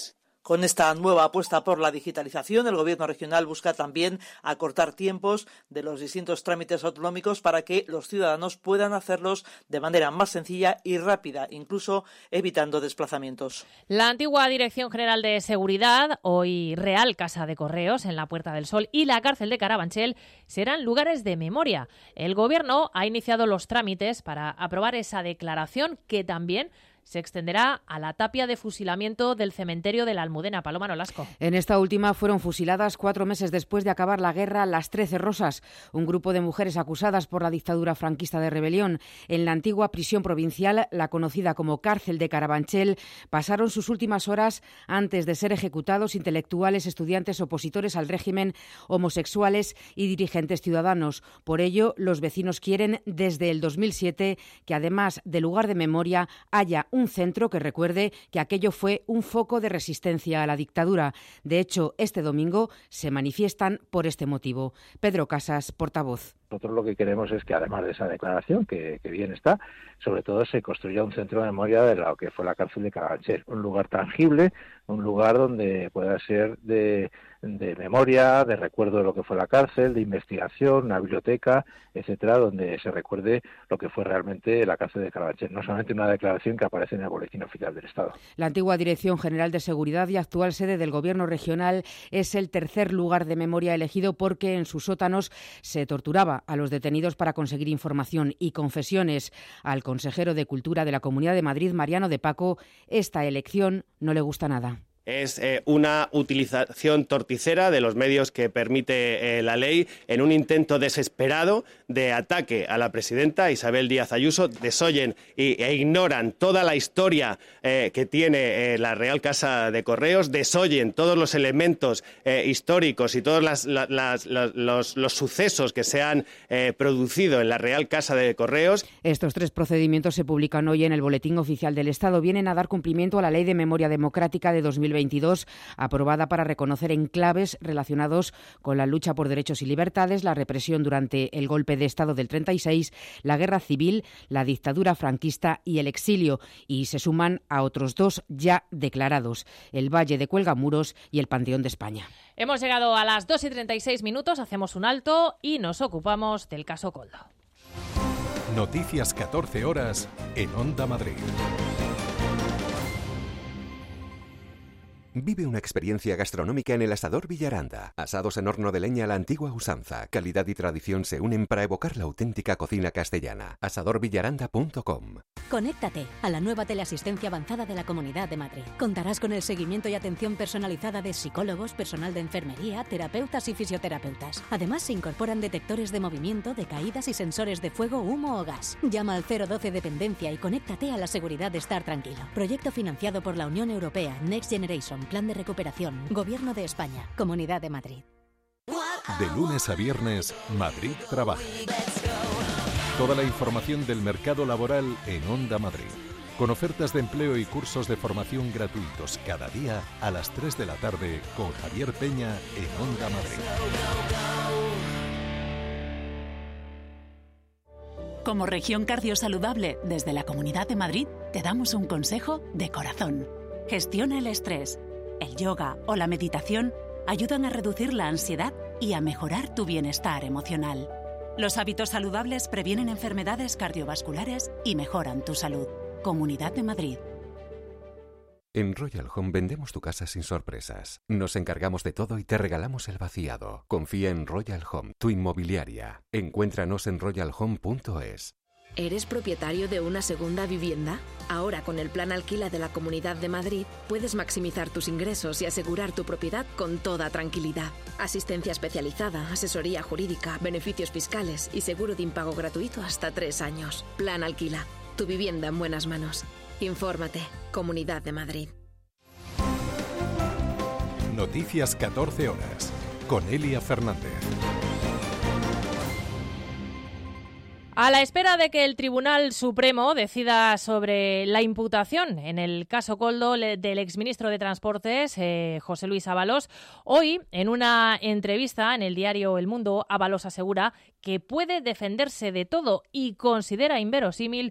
Con esta nueva apuesta por la digitalización, el Gobierno regional busca también acortar tiempos de los distintos trámites autonómicos para que los ciudadanos puedan hacerlos de manera más sencilla y rápida, incluso evitando desplazamientos. La antigua Dirección General de Seguridad, hoy Real Casa de Correos, en la Puerta del Sol, y la cárcel de Carabanchel serán lugares de memoria. El Gobierno ha iniciado los trámites para aprobar esa declaración, que también se extenderá a la tapia de fusilamiento del cementerio de la Almudena. Paloma Nolasco. En esta última fueron fusiladas 4 meses después de acabar la guerra las 13 Rosas, un grupo de mujeres acusadas por la dictadura franquista de rebelión. En la antigua prisión provincial, la conocida como cárcel de Carabanchel, pasaron sus últimas horas antes de ser ejecutados intelectuales, estudiantes, opositores al régimen, homosexuales y dirigentes ciudadanos. Por ello, los vecinos quieren desde el 2007 que, además de lugar de memoria, haya un centro que recuerde que aquello fue un foco de resistencia a la dictadura. De hecho, este domingo se manifiestan por este motivo. Pedro Casas, portavoz. Nosotros lo que queremos es que, además de esa declaración, que bien está, sobre todo se construya un centro de memoria de lo que fue la cárcel de Carabanchel, un lugar tangible, un lugar donde pueda ser de memoria, de recuerdo de lo que fue la cárcel, de investigación, una biblioteca, etcétera, donde se recuerde lo que fue realmente la cárcel de Carabanchel, no solamente una declaración que aparece en el Boletín Oficial del Estado. La antigua Dirección General de Seguridad y actual sede del Gobierno regional es el tercer lugar de memoria elegido porque en sus sótanos se torturaba a los detenidos para conseguir información y confesiones. Al consejero de Cultura de la Comunidad de Madrid, Mariano de Paco, esta elección no le gusta nada. Es una utilización torticera de los medios que permite la ley en un intento desesperado de ataque a la presidenta Isabel Díaz Ayuso. Desoyen e ignoran toda la historia que tiene la Real Casa de Correos, desoyen todos los elementos históricos y todos los sucesos que se han producido en la Real Casa de Correos. Estos 3 procedimientos se publican hoy en el Boletín Oficial del Estado. Vienen a dar cumplimiento a la Ley de Memoria Democrática de 2022, aprobada para reconocer enclaves relacionados con la lucha por derechos y libertades, la represión durante el golpe de Estado del 36, la guerra civil, la dictadura franquista y el exilio, y se suman a otros 2 ya declarados, el Valle de Cuelgamuros y el Panteón de España. Hemos llegado a las 2:36, hacemos un alto y nos ocupamos del caso Koldo. Noticias 14 horas en Onda Madrid. Vive una experiencia gastronómica en el Asador Villaranda. Asados en horno de leña a la antigua usanza. Calidad y tradición se unen para evocar la auténtica cocina castellana. asadorvillaranda.com. Conéctate a la nueva teleasistencia avanzada de la Comunidad de Madrid. Contarás con el seguimiento y atención personalizada de psicólogos, personal de enfermería, terapeutas y fisioterapeutas. Además, se incorporan detectores de movimiento, de caídas y sensores de fuego, humo o gas. Llama al 012 Dependencia y conéctate a la seguridad de estar tranquilo. Proyecto financiado por la Unión Europea, Next Generation, Plan de Recuperación, Gobierno de España, Comunidad de Madrid. De lunes a viernes, Madrid Trabaja. Toda la información del mercado laboral en Onda Madrid. Con ofertas de empleo y cursos de formación gratuitos cada día a las 3 de la tarde con Javier Peña en Onda Madrid. Como región cardiosaludable desde la Comunidad de Madrid, te damos un consejo de corazón. Gestiona el estrés. El yoga o la meditación ayudan a reducir la ansiedad y a mejorar tu bienestar emocional. Los hábitos saludables previenen enfermedades cardiovasculares y mejoran tu salud. Comunidad de Madrid. En Royal Home vendemos tu casa sin sorpresas. Nos encargamos de todo y te regalamos el vaciado. Confía en Royal Home, tu inmobiliaria. Encuéntranos en royalhome.es. ¿Eres propietario de una segunda vivienda? Ahora, con el Plan Alquila de la Comunidad de Madrid, puedes maximizar tus ingresos y asegurar tu propiedad con toda tranquilidad. Asistencia especializada, asesoría jurídica, beneficios fiscales y seguro de impago gratuito hasta 3 años. Plan Alquila. Tu vivienda en buenas manos. Infórmate. Comunidad de Madrid. Noticias 14 horas con Elia Fernández. A la espera de que el Tribunal Supremo decida sobre la imputación en el caso Koldo del exministro de Transportes, José Luis Ábalos, hoy, en una entrevista en el diario El Mundo, Ábalos asegura que puede defenderse de todo y considera inverosímil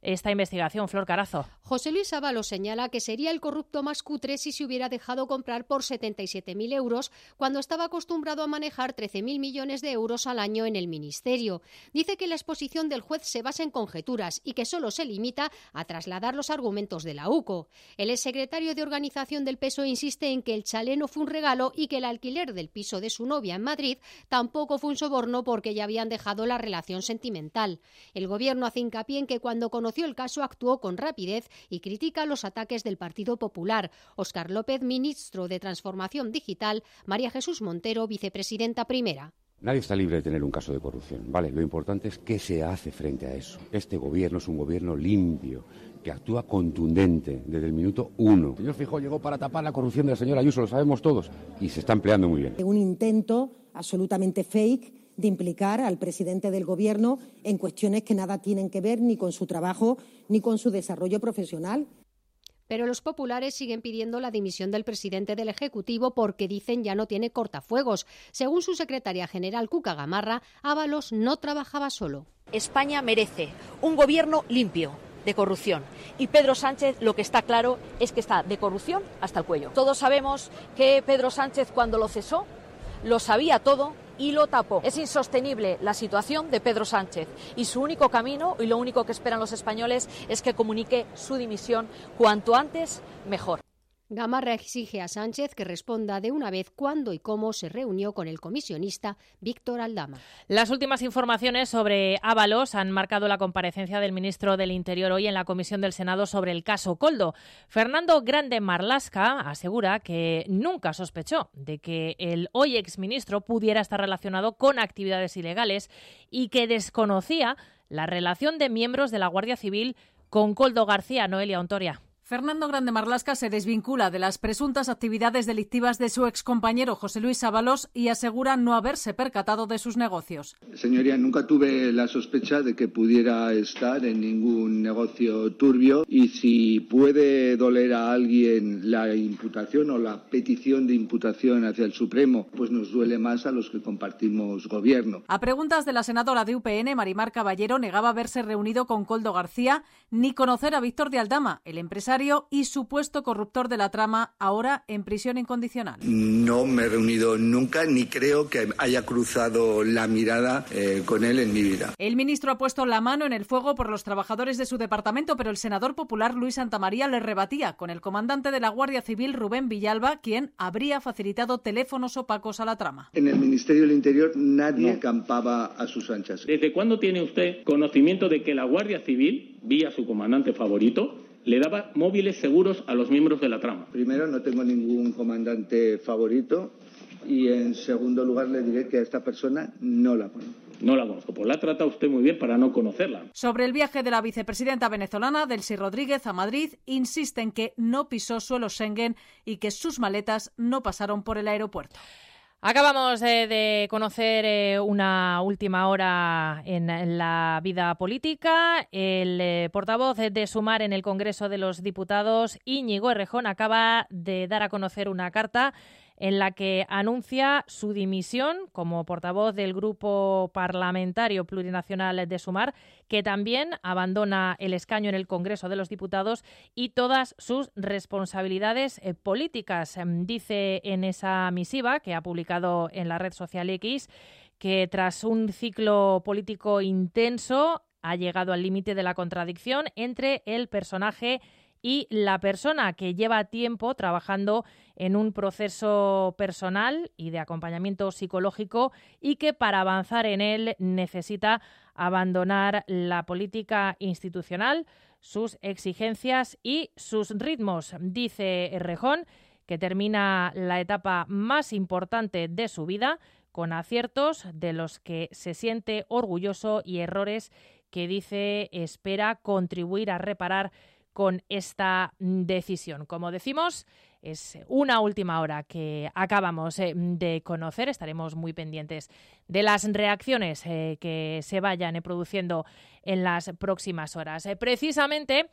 esta investigación. Flor Carazo. José Luis Ábalos señala que sería el corrupto más cutre si se hubiera dejado comprar por 77.000 euros cuando estaba acostumbrado a manejar 13.000 millones de euros al año en el Ministerio. Dice que la exposición del juez se basa en conjeturas y que solo se limita a trasladar los argumentos de la UCO. El exsecretario de Organización del PSOE insiste en que el chalé no fue un regalo y que el alquiler del piso de su novia en Madrid tampoco fue un soborno porque ya habían dejado la relación sentimental. El Gobierno hace hincapié en que cuando conoció el caso actuó con rapidez y critica los ataques del Partido Popular. Óscar López, ministro de Transformación Digital, María Jesús Montero, vicepresidenta primera. Nadie está libre de tener un caso de corrupción, ¿vale? Lo importante es qué se hace frente a eso. Este gobierno es un gobierno limpio, que actúa contundente desde el minuto 1. El señor Feijóo llegó para tapar la corrupción del señor Ayuso, lo sabemos todos, y se está empleando muy bien. Un intento absolutamente fake de implicar al presidente del Gobierno en cuestiones que nada tienen que ver ni con su trabajo ni con su desarrollo profesional. Pero los populares siguen pidiendo la dimisión del presidente del Ejecutivo porque dicen ya no tiene cortafuegos. Según su secretaria general Cuca Gamarra, Ábalos no trabajaba solo. España merece un gobierno limpio de corrupción. Y Pedro Sánchez, lo que está claro es que está de corrupción hasta el cuello. Todos sabemos que Pedro Sánchez, cuando lo cesó, lo sabía todo y lo tapó. Es insostenible la situación de Pedro Sánchez y su único camino y lo único que esperan los españoles es que comunique su dimisión cuanto antes, mejor. Gamarra exige a Sánchez que responda de una vez cuándo y cómo se reunió con el comisionista Víctor Aldama. Las últimas informaciones sobre Ábalos han marcado la comparecencia del ministro del Interior hoy en la Comisión del Senado sobre el caso Koldo. Fernando Grande Marlaska asegura que nunca sospechó de que el hoy exministro pudiera estar relacionado con actividades ilegales y que desconocía la relación de miembros de la Guardia Civil con Koldo García. Noelia Ontoria. Fernando Grande Marlaska se desvincula de las presuntas actividades delictivas de su excompañero José Luis Ábalos y asegura no haberse percatado de sus negocios. Señoría, nunca tuve la sospecha de que pudiera estar en ningún negocio turbio y si puede doler a alguien la imputación o la petición de imputación hacia el Supremo, pues nos duele más a los que compartimos gobierno. A preguntas de la senadora de UPN, Marimar Caballero, negaba haberse reunido con Koldo García ni conocer a Víctor de Aldama, el empresario y supuesto corruptor de la trama, ahora en prisión incondicional. No me he reunido nunca ni creo que haya cruzado la mirada con él en mi vida. El ministro ha puesto la mano en el fuego por los trabajadores de su departamento, pero el senador popular Luis Santamaría le rebatía con el comandante de la Guardia Civil, Rubén Villalba, quien habría facilitado teléfonos opacos a la trama. En el Ministerio del Interior nadie campaba a sus anchas. ¿Desde cuándo tiene usted conocimiento de que la Guardia Civil, vía su comandante favorito, le daba móviles seguros a los miembros de la trama? Primero, no tengo ningún comandante favorito y en segundo lugar le diré que a esta persona no la conozco. No la conozco, pues la trata usted muy bien para no conocerla. Sobre el viaje de la vicepresidenta venezolana, Delcy Rodríguez, a Madrid, insiste en que no pisó suelo Schengen y que sus maletas no pasaron por el aeropuerto. Acabamos de conocer una última hora en la vida política. El portavoz de Sumar en el Congreso de los Diputados, Íñigo Errejón, acaba de dar a conocer una carta en la que anuncia su dimisión como portavoz del Grupo Parlamentario Plurinacional de Sumar, que también abandona el escaño en el Congreso de los Diputados y todas sus responsabilidades políticas. Dice en esa misiva que ha publicado en la red social X que tras un ciclo político intenso ha llegado al límite de la contradicción entre el personaje y la persona, que lleva tiempo trabajando en un proceso personal y de acompañamiento psicológico y que para avanzar en él necesita abandonar la política institucional, sus exigencias y sus ritmos. Dice Errejón que termina la etapa más importante de su vida con aciertos de los que se siente orgulloso y errores que dice espera contribuir a reparar con esta decisión. Como decimos, es una última hora que acabamos de conocer. Estaremos muy pendientes de las reacciones que se vayan produciendo en las próximas horas. Precisamente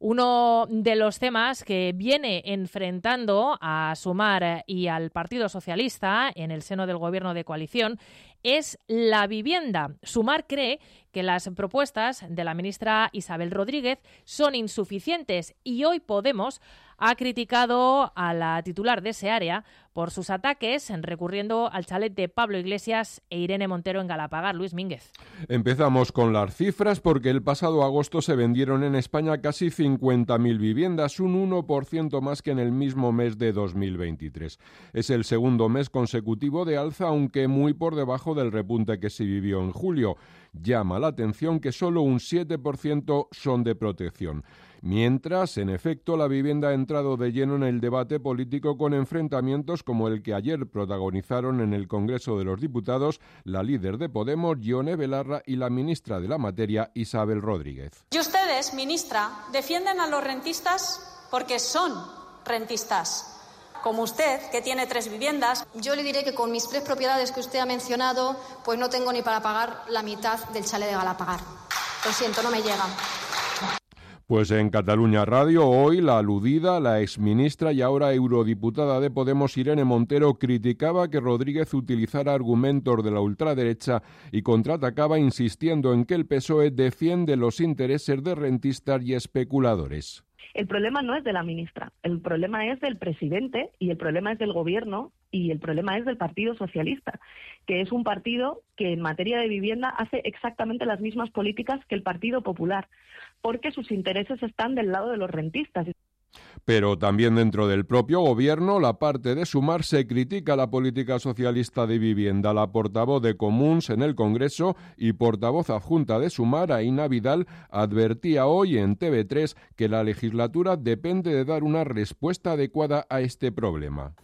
uno de los temas que viene enfrentando a Sumar y al Partido Socialista en el seno del Gobierno de coalición es la vivienda. Sumar cree que las propuestas de la ministra Isabel Rodríguez son insuficientes y hoy Podemos ha criticado a la titular de ese área por sus ataques, recurriendo al chalet de Pablo Iglesias e Irene Montero en Galapagar. Luis Mínguez. Empezamos con las cifras porque el pasado agosto se vendieron en España casi 50.000 viviendas, un 1% más que en el mismo mes de 2023. Es el segundo mes consecutivo de alza, aunque muy por debajo del repunte que se vivió en julio. Llama la atención que solo un 7% son de protección. Mientras, en efecto, la vivienda ha entrado de lleno en el debate político con enfrentamientos como el que ayer protagonizaron en el Congreso de los Diputados la líder de Podemos, Ione Belarra, y la ministra de la materia, Isabel Rodríguez. Y ustedes, ministra, defienden a los rentistas porque son rentistas. Como usted, que tiene 3 viviendas. Yo le diré que con mis 3 propiedades que usted ha mencionado, pues no tengo ni para pagar la mitad del chalet de Galapagar. Lo siento, no me llega. Pues en Cataluña Radio, hoy la aludida, la exministra y ahora eurodiputada de Podemos, Irene Montero, criticaba que Rodríguez utilizara argumentos de la ultraderecha y contraatacaba insistiendo en que el PSOE defiende los intereses de rentistas y especuladores. El problema no es de la ministra, el problema es del presidente y el problema es del gobierno y el problema es del Partido Socialista, que es un partido que en materia de vivienda hace exactamente las mismas políticas que el Partido Popular, porque sus intereses están del lado de los rentistas. Pero también dentro del propio gobierno, la parte de Sumar se critica la política socialista de vivienda. La portavoz de Comuns en el Congreso y portavoz adjunta de Sumar, Aina Vidal, advertía hoy en TV3 que la legislatura depende de dar una respuesta adecuada a este problema.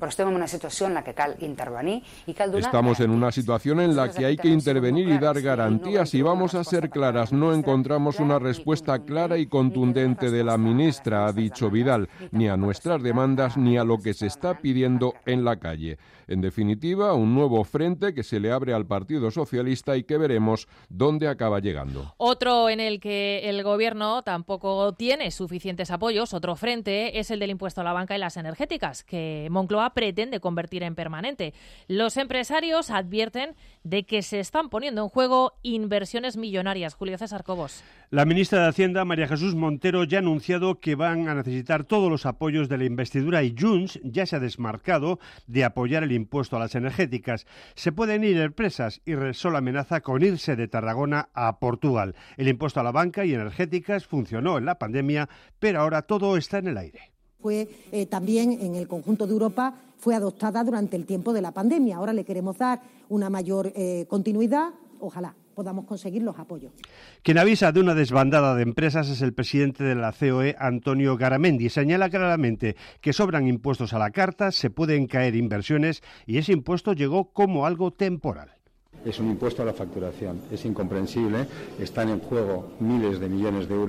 Estamos en una situación en la que hay que intervenir y dar garantías y vamos a ser claras. No encontramos una respuesta clara y contundente de la ministra, ha dicho Vidal, ni a nuestras demandas ni a lo que se está pidiendo en la calle. En definitiva, un nuevo frente que se le abre al Partido Socialista y que veremos dónde acaba llegando. Otro en el que el Gobierno tampoco tiene suficientes apoyos, otro frente, es el del impuesto a la banca y las energéticas, que Moncloa pretende convertir en permanente. Los empresarios advierten de que se están poniendo en juego inversiones millonarias. Julio César Cobos. La ministra de Hacienda, María Jesús Montero, ya ha anunciado que van a necesitar todos los apoyos de la investidura y Junts ya se ha desmarcado de apoyar el impuesto a las energéticas. Se pueden ir empresas y Repsol amenaza con irse de Tarragona a Portugal. El impuesto a la banca y energéticas funcionó en la pandemia, pero ahora todo está en el aire. Fue también en el conjunto de Europa, fue adoptada durante el tiempo de la pandemia. Ahora le queremos dar una mayor continuidad, ojalá podamos conseguir los apoyos. Quien avisa de una desbandada de empresas es el presidente de la COE, Antonio Garamendi. Señala claramente que sobran impuestos a la carta, se pueden caer inversiones y ese impuesto llegó como algo temporal. Es un impuesto a la facturación, es incomprensible, están en juego miles de millones de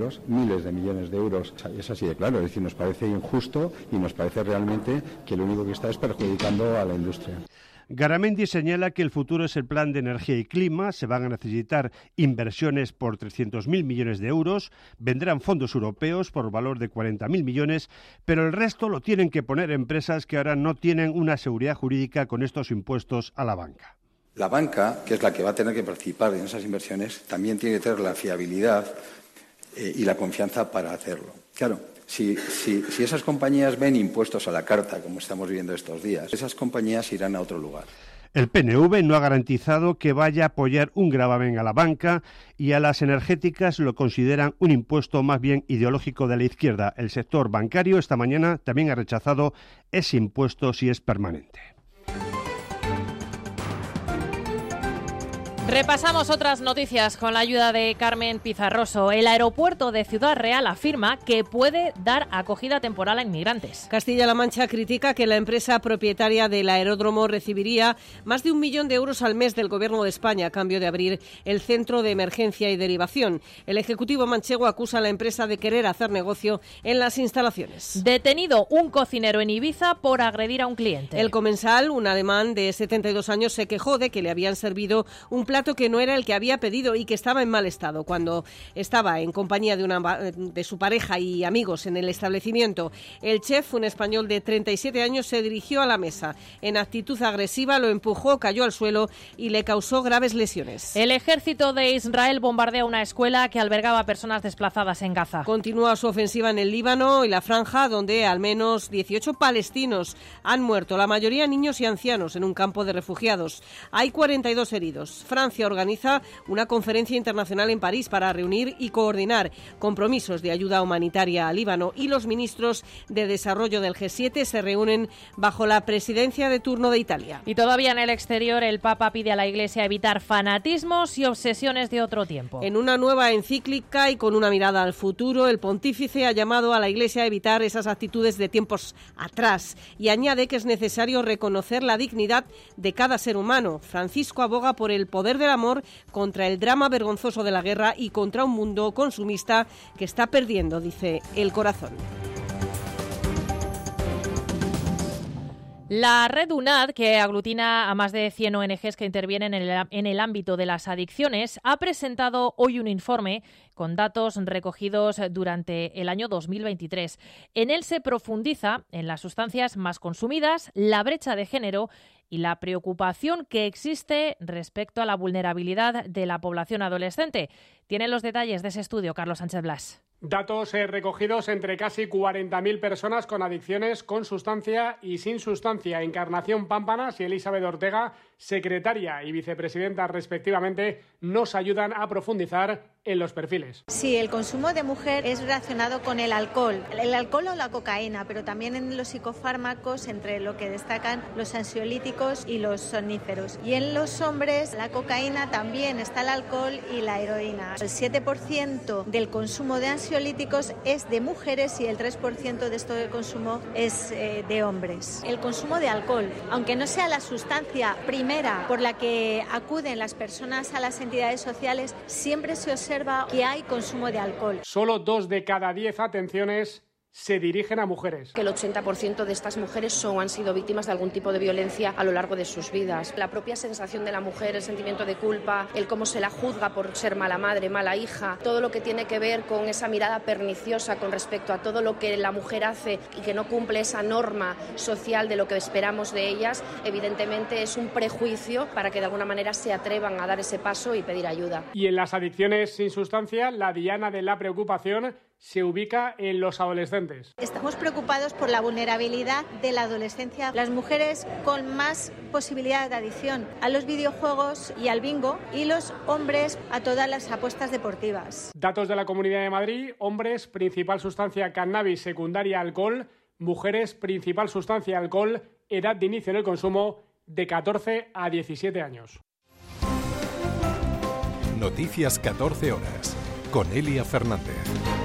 euros, es así de claro, es decir, nos parece injusto y nos parece realmente que lo único que está es perjudicando a la industria. Garamendi señala que el futuro es el plan de energía y clima, se van a necesitar inversiones por 300.000 millones de euros, vendrán fondos europeos por valor de 40.000 millones, pero el resto lo tienen que poner empresas que ahora no tienen una seguridad jurídica con estos impuestos a la banca. La banca, que es la que va a tener que participar en esas inversiones, también tiene que tener la fiabilidad y la confianza para hacerlo. Claro, si esas compañías ven impuestos a la carta, como estamos viviendo estos días, esas compañías irán a otro lugar. El PNV no ha garantizado que vaya a apoyar un gravamen a la banca y a las energéticas lo consideran un impuesto más bien ideológico de la izquierda. El sector bancario esta mañana también ha rechazado ese impuesto si es permanente. Repasamos otras noticias con la ayuda de Carmen Pizarroso. El aeropuerto de Ciudad Real afirma que puede dar acogida temporal a inmigrantes. Castilla-La Mancha critica que la empresa propietaria del aeródromo recibiría más de 1 millón de euros al mes del Gobierno de España a cambio de abrir el centro de emergencia y derivación. El Ejecutivo manchego acusa a la empresa de querer hacer negocio en las instalaciones. Detenido un cocinero en Ibiza por agredir a un cliente. El comensal, un alemán de 72 años, se quejó de que le habían servido un plato que no era el que había pedido y que estaba en mal estado. Cuando estaba en compañía de su pareja y amigos en el establecimiento, el chef, un español de 37 años, se dirigió a la mesa. En actitud agresiva lo empujó, cayó al suelo y le causó graves lesiones. El ejército de Israel bombardea una escuela que albergaba a personas desplazadas en Gaza. Continúa su ofensiva en el Líbano y la Franja, donde al menos 18 palestinos han muerto, la mayoría niños y ancianos, en un campo de refugiados. Hay 42 heridos. Francia organiza una conferencia internacional en París para reunir y coordinar compromisos de ayuda humanitaria al Líbano, y los ministros de desarrollo del G7 se reúnen bajo la presidencia de turno de Italia. Y todavía en el exterior, el Papa pide a la Iglesia evitar fanatismos y obsesiones de otro tiempo. En una nueva encíclica y con una mirada al futuro, el pontífice ha llamado a la Iglesia a evitar esas actitudes de tiempos atrás y añade que es necesario reconocer la dignidad de cada ser humano. Francisco aboga por el poder del amor contra el drama vergonzoso de la guerra y contra un mundo consumista que está perdiendo, dice, el corazón. La red UNAD, que aglutina a más de 100 ONGs que intervienen en el ámbito de las adicciones, ha presentado hoy un informe con datos recogidos durante el año 2023. En él se profundiza en las sustancias más consumidas, la brecha de género y la preocupación que existe respecto a la vulnerabilidad de la población adolescente. Tienen los detalles de ese estudio Carlos Sánchez Blas. Datos recogidos entre casi 40.000 personas con adicciones con sustancia y sin sustancia. Encarnación Pámpanas y Elizabeth Ortega, secretaria y vicepresidenta respectivamente, nos ayudan a profundizar en los perfiles. Sí, el consumo de mujer es relacionado con el alcohol o la cocaína, pero también en los psicofármacos, entre lo que destacan los ansiolíticos y los somníferos. Y en los hombres, la cocaína, también está el alcohol y la heroína. El 7% del consumo de ansiolíticos es de mujeres y el 3% de esto de consumo es de hombres. El consumo de alcohol, aunque no sea la sustancia primera por la que acuden las personas a las entidades sociales, siempre se observa que hay consumo de alcohol. Solo 2 de cada 10 atenciones se dirigen a mujeres. Que el 80% de estas mujeres han sido víctimas de algún tipo de violencia a lo largo de sus vidas. La propia sensación de la mujer, el sentimiento de culpa, el cómo se la juzga por ser mala madre, mala hija, todo lo que tiene que ver con esa mirada perniciosa con respecto a todo lo que la mujer hace y que no cumple esa norma social de lo que esperamos de ellas, evidentemente es un prejuicio para que de alguna manera se atrevan a dar ese paso y pedir ayuda. Y en las adicciones sin sustancia, la diana de la preocupación se ubica en los adolescentes. Estamos preocupados por la vulnerabilidad de la adolescencia, las mujeres con más posibilidad de adicción a los videojuegos y al bingo, y los hombres a todas las apuestas deportivas. Datos de la Comunidad de Madrid: hombres, principal sustancia cannabis, secundaria alcohol; mujeres, principal sustancia alcohol, edad de inicio en el consumo de 14 a 17 años. Noticias 14 horas, con Elia Fernández.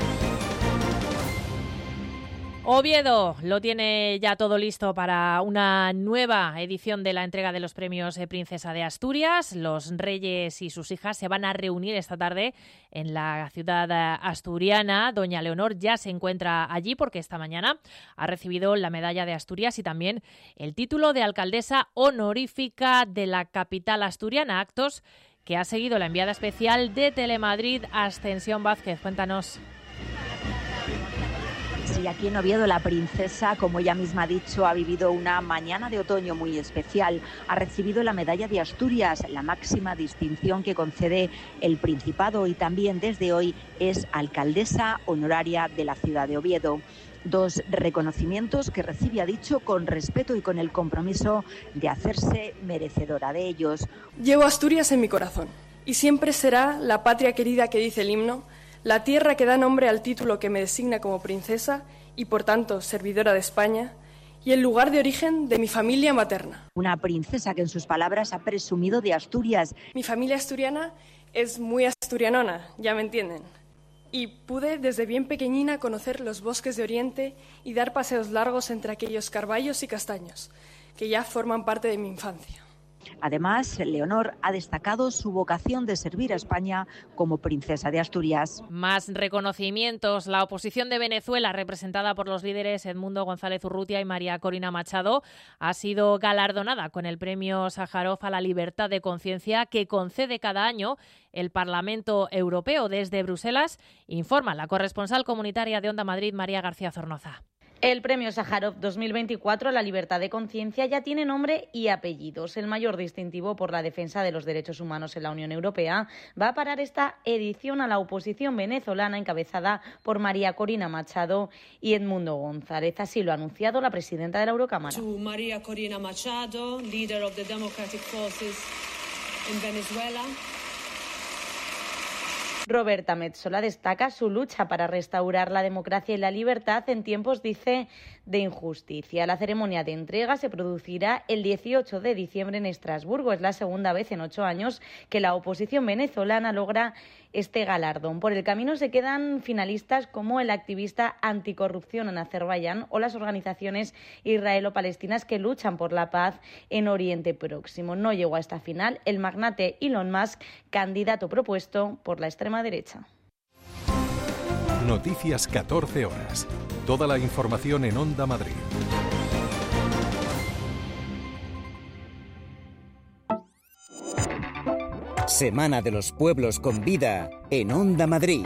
Oviedo lo tiene ya todo listo para una nueva edición de la entrega de los premios Princesa de Asturias. Los reyes y sus hijas se van a reunir esta tarde en la ciudad asturiana. Doña Leonor ya se encuentra allí porque esta mañana ha recibido la medalla de Asturias y también el título de alcaldesa honorífica de la capital asturiana. Actos que ha seguido la enviada especial de Telemadrid, Ascensión Vázquez. Cuéntanos. Sí, aquí en Oviedo la princesa, como ella misma ha dicho, ha vivido una mañana de otoño muy especial. Ha recibido la medalla de Asturias, la máxima distinción que concede el Principado, y también desde hoy es alcaldesa honoraria de la ciudad de Oviedo. 2 reconocimientos que recibe, ha dicho, con respeto y con el compromiso de hacerse merecedora de ellos. Llevo Asturias en mi corazón y siempre será la patria querida que dice el himno, la tierra que da nombre al título que me designa como princesa y, por tanto, servidora de España, y el lugar de origen de mi familia materna. Una princesa que, en sus palabras, ha presumido de Asturias. Mi familia asturiana es muy asturianona, ya me entienden. Y pude, desde bien pequeñina, conocer los bosques de Oriente y dar paseos largos entre aquellos carballos y castaños, que ya forman parte de mi infancia. Además, Leonor ha destacado su vocación de servir a España como princesa de Asturias. Más reconocimientos. La oposición de Venezuela, representada por los líderes Edmundo González Urrutia y María Corina Machado, ha sido galardonada con el premio Sájarov a la libertad de conciencia que concede cada año el Parlamento Europeo. Desde Bruselas informa la corresponsal comunitaria de Onda Madrid, María García Zornoza. El premio Sájarov 2024 a la libertad de conciencia ya tiene nombre y apellidos. El mayor distintivo por la defensa de los derechos humanos en la Unión Europea va a parar esta edición a la oposición venezolana encabezada por María Corina Machado y Edmundo González. Así lo ha anunciado la presidenta de la Eurocámara. María Corina Machado, líder of the Democratic Forces in Venezuela. Roberta Metsola destaca su lucha para restaurar la democracia y la libertad en tiempos, dice, de injusticia. La ceremonia de entrega se producirá el 18 de diciembre en Estrasburgo. Es la segunda vez en 8 años que la oposición venezolana logra este galardón. Por el camino se quedan finalistas como el activista anticorrupción en Azerbaiyán o las organizaciones israelo-palestinas que luchan por la paz en Oriente Próximo. No llegó a esta final el magnate Elon Musk, candidato propuesto por la extrema derecha. Noticias 14 horas. Toda la información en Onda Madrid. Semana de los Pueblos con Vida en Onda Madrid.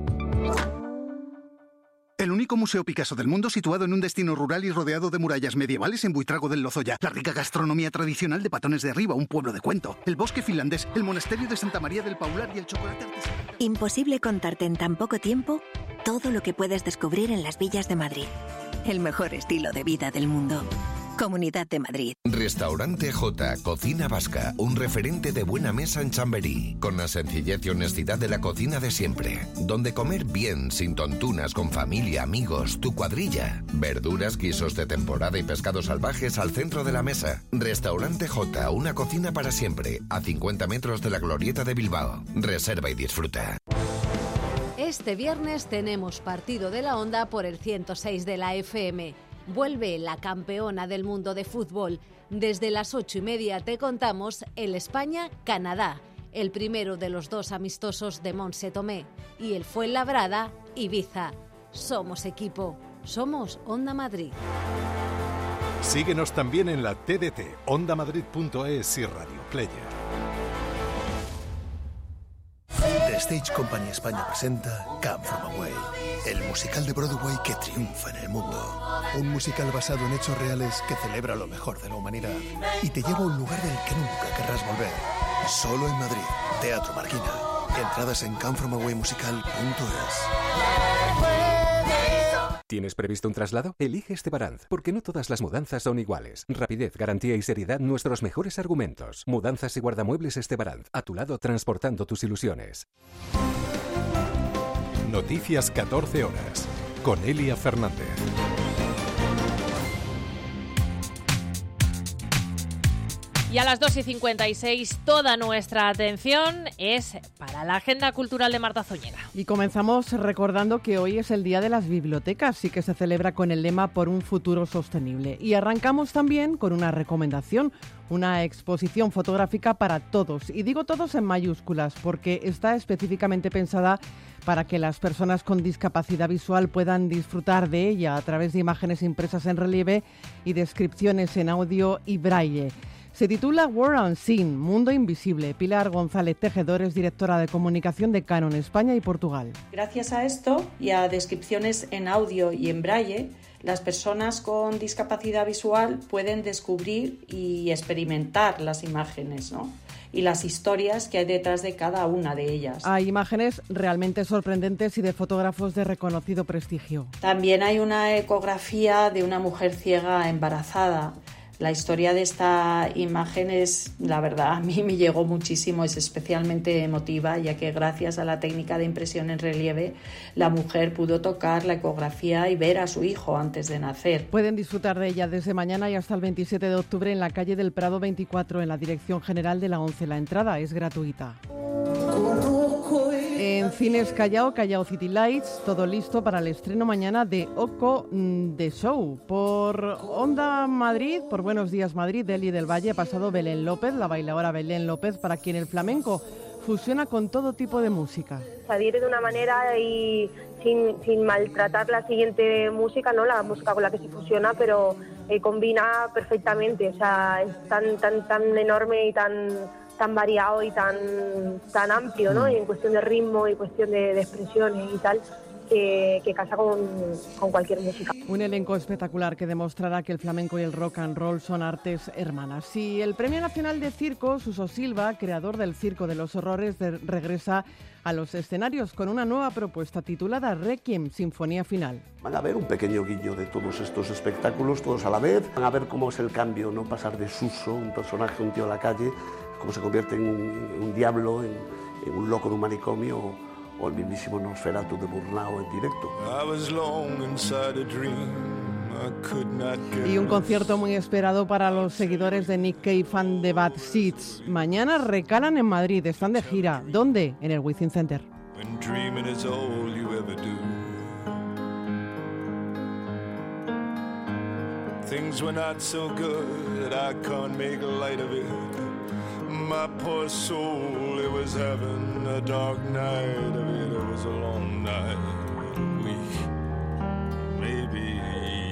El único museo Picasso del mundo situado en un destino rural y rodeado de murallas medievales en Buitrago del Lozoya. La rica gastronomía tradicional de Patones de Arriba, un pueblo de cuento. El bosque finlandés, el monasterio de Santa María del Paular y el chocolate artesanal. Imposible contarte en tan poco tiempo todo lo que puedes descubrir en las villas de Madrid. El mejor estilo de vida del mundo. Comunidad de Madrid. Restaurante J, cocina vasca, un referente de buena mesa en Chamberí, con la sencillez y honestidad de la cocina de siempre, donde comer bien, sin tontunas, con familia, amigos, tu cuadrilla, verduras, guisos de temporada y pescados salvajes al centro de la mesa. Restaurante J, una cocina para siempre, a 50 metros de la Glorieta de Bilbao. Reserva y disfruta. Este viernes tenemos partido de la Onda por el 106 de la FM. Vuelve la campeona del mundo de fútbol. Desde las 8:30 te contamos el España-Canadá, el primero de los 2 amistosos de Montse Tomé, y el Fuenlabrada-Ibiza. Somos equipo, somos Onda Madrid. Síguenos también en la TDT, ondamadrid.es y Radio Player. The Stage Company España presenta Come From Away, el musical de Broadway que triunfa en el mundo. Un musical basado en hechos reales que celebra lo mejor de la humanidad y te lleva a un lugar del que nunca querrás volver. Solo en Madrid, Teatro Marquina. Entradas en comefromawaymusical.es. ¿Tienes previsto un traslado? Elige Estebaranz, porque no todas las mudanzas son iguales. Rapidez, garantía y seriedad, nuestros mejores argumentos. Mudanzas y guardamuebles Estebaranz, a tu lado transportando tus ilusiones. Noticias 14 horas, con Elia Fernández. Y a las 2:56 toda nuestra atención es para la Agenda Cultural de Marta Zúñiga. Y comenzamos recordando que hoy es el Día de las Bibliotecas y que se celebra con el lema Por un futuro sostenible. Y arrancamos también con una recomendación, una exposición fotográfica para todos. Y digo todos en mayúsculas porque está específicamente pensada para que las personas con discapacidad visual puedan disfrutar de ella a través de imágenes impresas en relieve y descripciones en audio y braille. Se titula World Unseen, Mundo Invisible. Pilar González Tejedor es directora de comunicación de Canon España y Portugal. Gracias a esto y a descripciones en audio y en braille, las personas con discapacidad visual pueden descubrir y experimentar las imágenes, ¿no? Y las historias que hay detrás de cada una de ellas. Hay imágenes realmente sorprendentes y de fotógrafos de reconocido prestigio. También hay una ecografía de una mujer ciega embarazada. La historia de esta imagen es, la verdad, a mí me llegó muchísimo, es especialmente emotiva, ya que gracias a la técnica de impresión en relieve, la mujer pudo tocar la ecografía y ver a su hijo antes de nacer. Pueden disfrutar de ella desde mañana y hasta el 27 de octubre en la calle del Prado 24, en la Dirección General de la 11. La entrada es gratuita. En En Cines Callao, Callao City Lights, todo listo para el estreno mañana de Oco The Show. Por Onda Madrid, por Buenos Días Madrid, Eli del Valle, ha pasado Belén López, la bailadora Belén López, para quien el flamenco fusiona con todo tipo de música. Salir de una manera y sin maltratar la siguiente música, ¿no? La música con la que se fusiona, pero combina perfectamente. O sea, es tan enorme y tan variado y tan amplio, ¿no? Y en cuestión de ritmo y cuestión de expresiones y tal, que casa con cualquier música. Un elenco espectacular que demostrará que el flamenco y el rock and roll son artes hermanas. Y el Premio Nacional de Circo, Suso Silva, creador del Circo de los Horrores, regresa a los escenarios con una nueva propuesta titulada Requiem, Sinfonía Final. Van a ver un pequeño guiño de todos estos espectáculos, todos a la vez. Van a ver cómo es el cambio, ¿no? Pasar de Suso, un personaje, un tío a la calle, cómo se convierte en un diablo, en un loco de un manicomio, o el mismísimo Nosferatu de Murnau en directo. Y un concierto muy esperado para los seguidores de Nick Cave, fan de Bad Seeds. Mañana recalan en Madrid, están de gira. ¿Dónde? En el Wizzing Center. Things were not so good, I can't make light of it. My poor soul, it was heaven, a dark night of it, it was a long night, a week, maybe.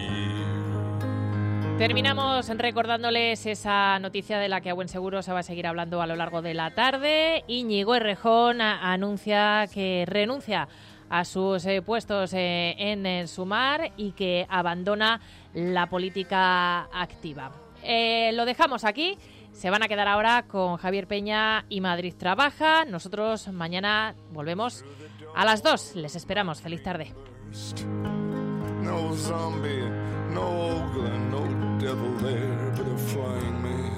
Terminamos recordándoles esa noticia de la que a buen seguro se va a seguir hablando a lo largo de la tarde. Íñigo Errejón anuncia que renuncia a sus puestos en Sumar y que abandona la política activa. Lo dejamos aquí. Se van a quedar ahora con Javier Peña y Madrid Trabaja. Nosotros mañana volvemos a las 2. Les esperamos. Feliz tarde. No zombie, no ogre, no devil there, but a flying man.